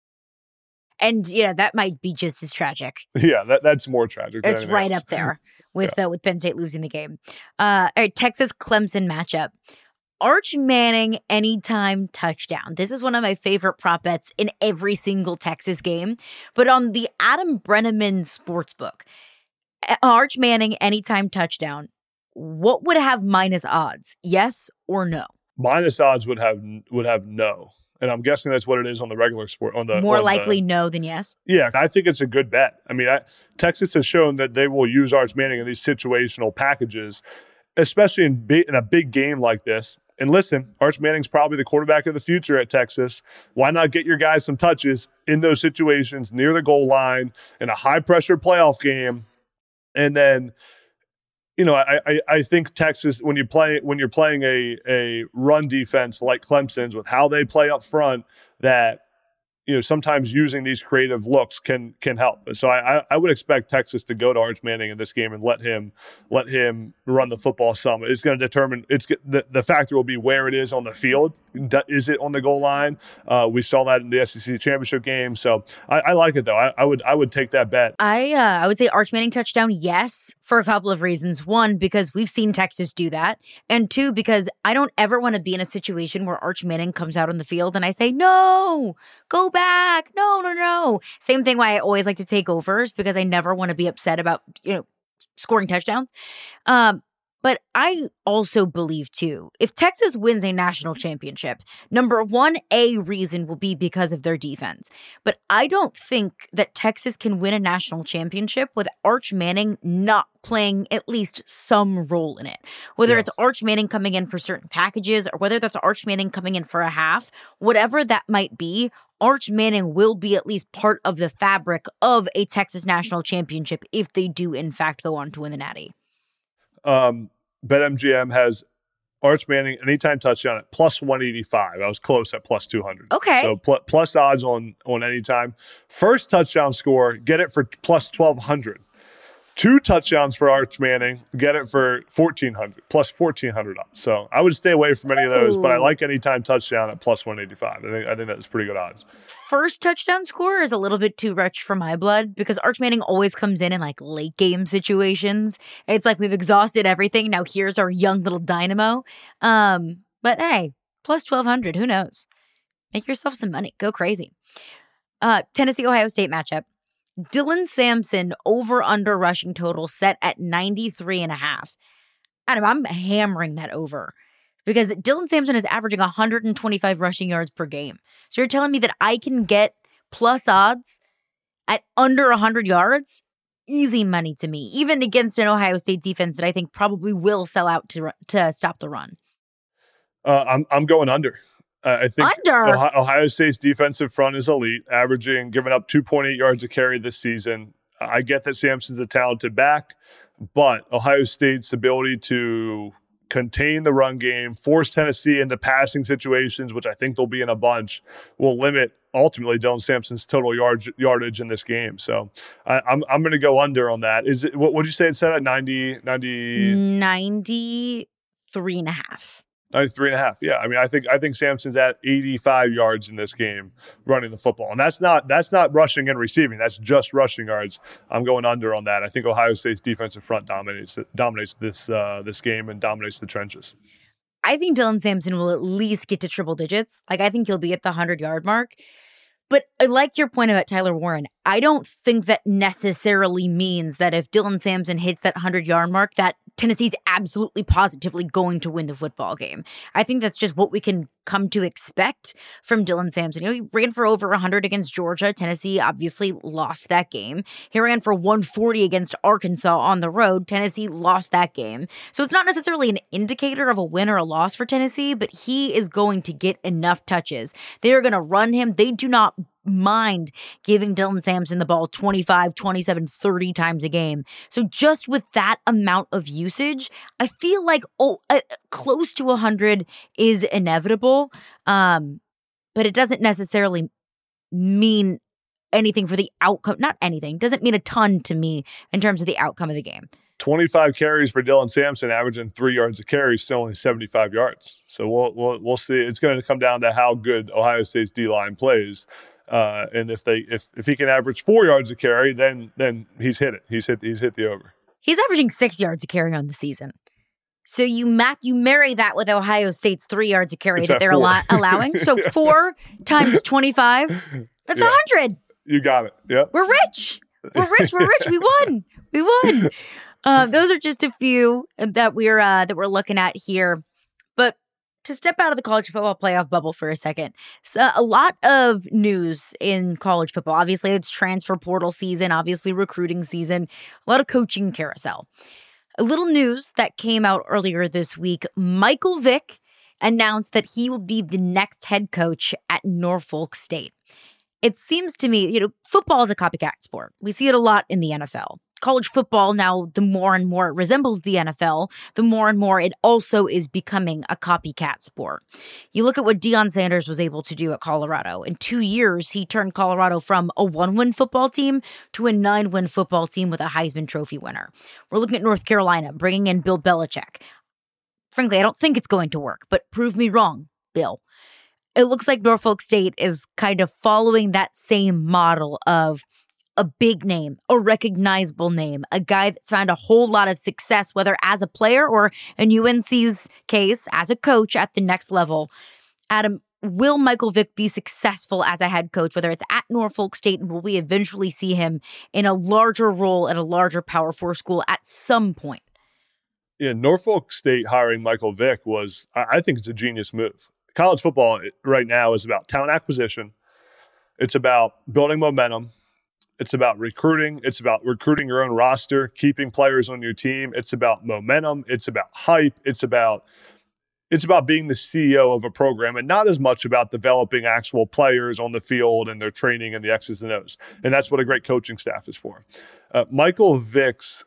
And, you know, that might be just as tragic. Yeah, that, that's more tragic. It's right else. up there with yeah. uh, with Penn State losing the game. Uh, all right, Texas-Clemson matchup. Arch Manning anytime touchdown. This is one of my favorite prop bets in every single Texas game. But on the Adam Brenneman Sportsbook, Arch Manning anytime touchdown, what would have minus odds? Yes or no? Minus odds would have would have no. And I'm guessing that's what it is on the regular sport. On the More on likely the, no than yes? Yeah, I think it's a good bet. I mean, I, Texas has shown that they will use Arch Manning in these situational packages, especially in, big, in a big game like this. And listen, Arch Manning's probably the quarterback of the future at Texas. Why not get your guys some touches in those situations near the goal line in a high-pressure playoff game? And then, you know, I, I I think Texas, when you play when you're playing a a run defense like Clemson's with how they play up front, that, you know, sometimes using these creative looks can can help. So I I would expect Texas to go to Arch Manning in this game and let him let him run the football some. It's going to determine it's the the factor will be where it is on the field. Is it on the goal line? Uh, we saw that in the S E C championship game. So I, I like it though. I, I would I would take that bet. I uh, I would say Arch Manning touchdown, yes, for a couple of reasons. One, because we've seen Texas do that, and two, because I don't ever want to be in a situation where Arch Manning comes out on the field and I say, no, go back, no, no, no. Same thing why I always like to take overs, because I never want to be upset about, you know, scoring touchdowns. Um, But I also believe, too, if Texas wins a national championship, number one, a reason will be because of their defense. But I don't think that Texas can win a national championship with Arch Manning not playing at least some role in it. Whether yeah. it's Arch Manning coming in for certain packages or whether that's Arch Manning coming in for a half, whatever that might be, Arch Manning will be at least part of the fabric of a Texas national championship if they do, in fact, go on to win the Natty. Um, BetMGM has Arch Manning anytime touchdown at plus one eighty-five. I was close at plus two hundred. Okay. So pl- plus odds on on anytime. First touchdown score, get it for plus twelve hundred. Two touchdowns for Arch Manning, get it for fourteen hundred, plus fourteen hundred odds. So I would stay away from any of those, Ooh. but I like anytime touchdown at plus one eighty-five. I think I think that's pretty good odds. First touchdown score is a little bit too rich for my blood because Arch Manning always comes in in like late game situations. It's like we've exhausted everything. Now here's our young little dynamo. Um, but hey, plus twelve hundred, who knows? Make yourself some money. Go crazy. Uh, Tennessee-Ohio State matchup. Dylan Sampson over under rushing total set at ninety-three and a half. Adam, I'm hammering that over because Dylan Sampson is averaging one hundred twenty-five rushing yards per game. So you're telling me that I can get plus odds at under one hundred yards? Easy money to me, even against an Ohio State defense that I think probably will sell out to to stop the run. Uh, I'm I'm going under. Uh, I think Under. Ohio, Ohio State's defensive front is elite, averaging, giving up two point eight yards a carry this season. I get that Sampson's a talented back, but Ohio State's ability to contain the run game, force Tennessee into passing situations, which I think they'll be in a bunch, will limit ultimately Dylan Sampson's total yard, yardage in this game. So I, I'm I'm going to go under on that. Is it what would you say it said at ninety, ninety ninety-three and a half. ninety-three and a half. Yeah. I mean, I think I think Sampson's at eighty-five yards in this game running the football. And that's not that's not rushing and receiving. That's just rushing yards. I'm going under on that. I think Ohio State's defensive front dominates dominates this uh, this game and dominates the trenches. I think Dylan Sampson will at least get to triple digits. Like, I think he'll be at the hundred-yard mark. But I like your point about Tyler Warren. I don't think that necessarily means that if Dylan Sampson hits that hundred-yard mark, that Tennessee's absolutely positively going to win the football game. I think that's just what we can come to expect from Dylan Sampson. You know, he ran for over one hundred against Georgia. Tennessee obviously lost that game. He ran for one forty against Arkansas on the road. Tennessee lost that game. So it's not necessarily an indicator of a win or a loss for Tennessee, but he is going to get enough touches. They are going to run him. They do not mind giving Dylan Sampson the ball twenty-five, twenty-seven, thirty times a game. So just with that amount of usage, I feel like oh, uh, close to one hundred is inevitable, um, but it doesn't necessarily mean anything for the outcome. Not anything. Doesn't mean a ton to me in terms of the outcome of the game. twenty-five carries for Dylan Sampson, averaging three yards a carry, still only seventy-five yards. So we'll we'll, we'll see. It's going to come down to how good Ohio State's D-line plays. Uh, and if they if, if he can average four yards a carry, then then he's hit it. He's hit he's hit the over. He's averaging six yards a carry on the season. So you mat you marry that with Ohio State's three yards a carry it's that they're allo- allowing. So yeah. four times twenty-five, that's a Yeah. hundred. You got it. Yep. We're rich. We're rich. We're rich. We won. We won. Uh, those are just a few that we're uh, that we're looking at here. But to step out of the college football playoff bubble for a second, so a lot of news in college football. Obviously, it's transfer portal season, obviously recruiting season, a lot of coaching carousel. A little news that came out earlier this week, Michael Vick announced that he will be the next head coach at Norfolk State. It seems to me, you know, football is a copycat sport. We see it a lot in the N F L. College football now, the more and more it resembles the N F L, the more and more it also is becoming a copycat sport. You look at what Deion Sanders was able to do at Colorado. In two years, he turned Colorado from a one-win football team to a nine-win football team with a Heisman Trophy winner. We're looking at North Carolina, bringing in Bill Belichick. Frankly, I don't think it's going to work, but prove me wrong, Bill. It looks like Norfolk State is kind of following that same model of a big name, a recognizable name, a guy that's found a whole lot of success, whether as a player or in U N C's case, as a coach at the next level. Adam, will Michael Vick be successful as a head coach, whether it's at Norfolk State, and will we eventually see him in a larger role at a larger Power Four school at some point? Yeah, Norfolk State hiring Michael Vick was, I think it's a genius move. College football right now is about talent acquisition. It's about building momentum. It's about recruiting. It's about recruiting your own roster, keeping players on your team. It's about momentum. It's about hype. It's about it's about being the C E O of a program, and not as much about developing actual players on the field and their training and the X's and O's. And that's what a great coaching staff is for. Uh, Michael Vick's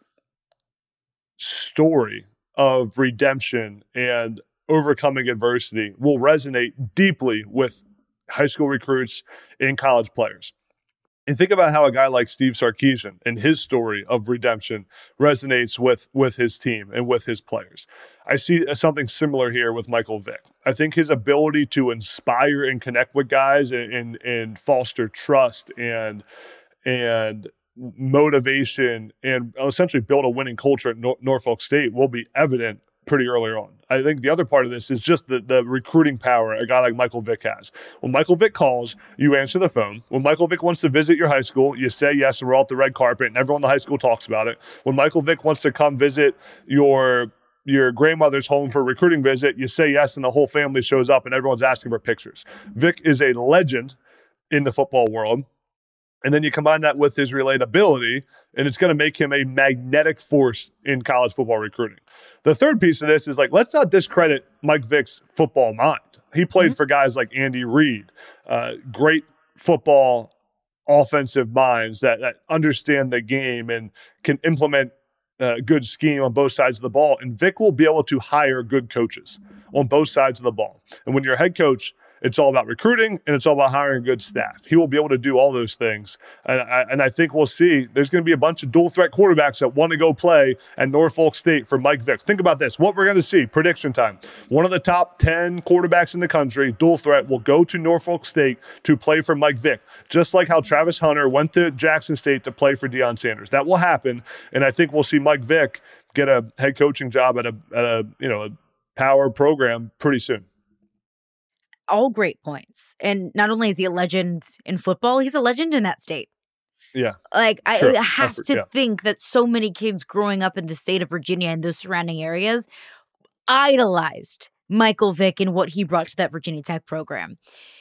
story of redemption and overcoming adversity will resonate deeply with high school recruits and college players. And think about how a guy like Steve Sarkisian and his story of redemption resonates with, with his team and with his players. I see something similar here with Michael Vick. I think his ability to inspire and connect with guys and, and, and foster trust and, and motivation and essentially build a winning culture at Nor- Norfolk State will be evident pretty early on. I think the other part of this is just the, the recruiting power a guy like Michael Vick has. When Michael Vick calls, you answer the phone. When Michael Vick wants to visit your high school, you say yes and roll out the red carpet and everyone in the high school talks about it. When Michael Vick wants to come visit your your grandmother's home for a recruiting visit, you say yes and the whole family shows up and everyone's asking for pictures. Vick is a legend in the football world. And then you combine that with his relatability, and it's going to make him a magnetic force in college football recruiting. The third piece of this is like, let's not discredit Mike Vick's football mind. He played mm-hmm. for guys like Andy Reid, uh, great football offensive minds that, that understand the game and can implement a good scheme on both sides of the ball. And Vick will be able to hire good coaches on both sides of the ball. And when you're a head coach, it's all about recruiting, and it's all about hiring good staff. He will be able to do all those things. And I, and I think we'll see there's going to be a bunch of dual-threat quarterbacks that want to go play at Norfolk State for Mike Vick. Think about this. What we're going to see, prediction time. One of the top ten quarterbacks in the country, dual-threat, will go to Norfolk State to play for Mike Vick, just like how Travis Hunter went to Jackson State to play for Deion Sanders. That will happen, and I think we'll see Mike Vick get a head coaching job at a, at a you know, a power program pretty soon. all great points. And not only is he a legend in football, he's a legend in that state. Yeah. Like, I, True. I have Effort, to yeah. think that so many kids growing up in the state of Virginia and those surrounding areas idolized Michael Vick and what he brought to that Virginia Tech program.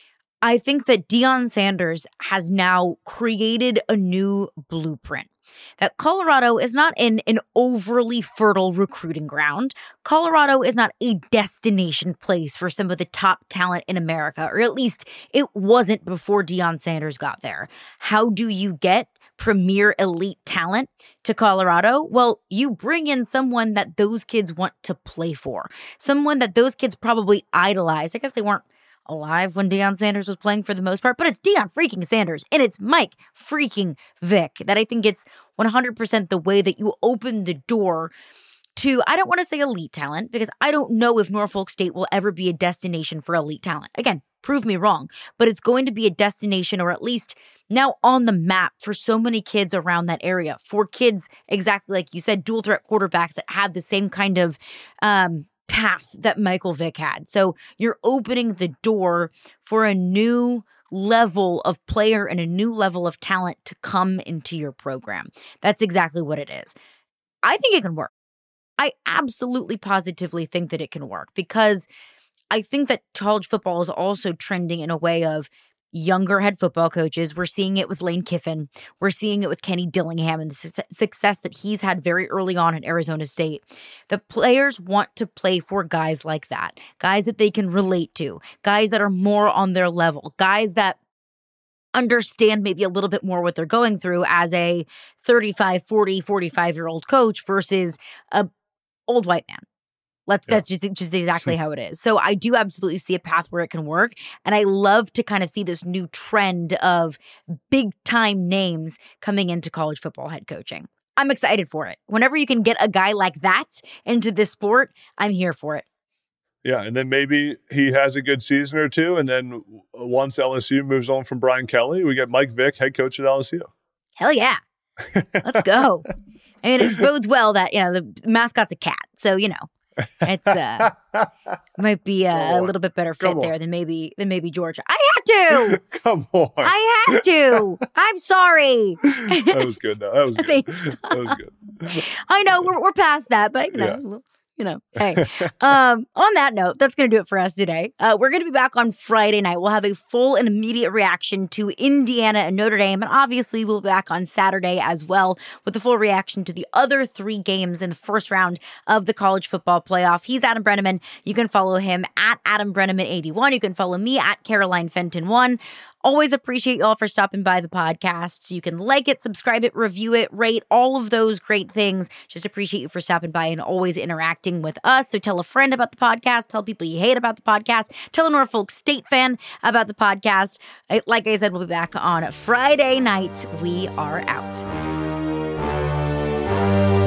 I think that Deion Sanders has now created a new blueprint. That Colorado is not in an overly fertile recruiting ground. Colorado is not a destination place for some of the top talent in America, or at least it wasn't before Deion Sanders got there. How do you get premier elite talent to Colorado? Well, you bring in someone that those kids want to play for, someone that those kids probably idolize. I guess they weren't alive when Deion Sanders was playing for the most part, but it's Deion freaking Sanders and it's Mike freaking Vick that I think it's one hundred percent the way that you open the door to, I don't want to say elite talent, because I don't know if Norfolk State will ever be a destination for elite talent. Again, prove me wrong, but it's going to be a destination, or at least now on the map, for so many kids around that area, for kids, exactly like you said, dual threat quarterbacks that have the same kind of um, path that Michael Vick had. So you're opening the door for a new level of player and a new level of talent to come into your program. That's exactly what it is. I think it can work. I absolutely positively think that it can work, because I think that college football is also trending in a way of younger head football coaches. We're seeing it with Lane Kiffin. We're seeing it with Kenny Dillingham and the su- success that he's had very early on at Arizona State. The players want to play for guys like that, guys that they can relate to, guys that are more on their level, guys that understand maybe a little bit more what they're going through as a thirty-five, forty, forty-five-year-old coach versus a old white man. Let's, yeah. That's just, just exactly how it is. So I do absolutely see a path where it can work. And I love to kind of see this new trend of big time names coming into college football head coaching. I'm excited for it. Whenever you can get a guy like that into this sport, I'm here for it. Yeah, and then maybe he has a good season or two, and then once L S U moves on from Brian Kelly, we get Mike Vick, head coach at L S U. Hell yeah. Let's go. I mean, it bodes well that, you know, the mascot's a cat. So, you know. It's uh might be a, a little bit better fit there than maybe than maybe Georgia. I had to. Come on. I had to. I'm sorry. That was good though. That was good. That was good. I know we're we're past that, but you know, yeah. You know, hey. um, on that note, that's going to do it for us today. Uh, we're going to be back on Friday night. We'll have a full and immediate reaction to Indiana and Notre Dame. And obviously, we'll be back on Saturday as well with the full reaction to the other three games in the first round of the college football playoff. He's Adam Brenneman. You can follow him at Adam Brenneman eighty-one. You can follow me at Caroline Fenton one. Always appreciate y'all for stopping by the podcast. You can like it, subscribe it, review it, rate, all of those great things. Just appreciate you for stopping by and always interacting with us. So tell a friend about the podcast. Tell people you hate about the podcast. Tell a Norfolk State fan about the podcast. Like I said, we'll be back on Friday night. We are out.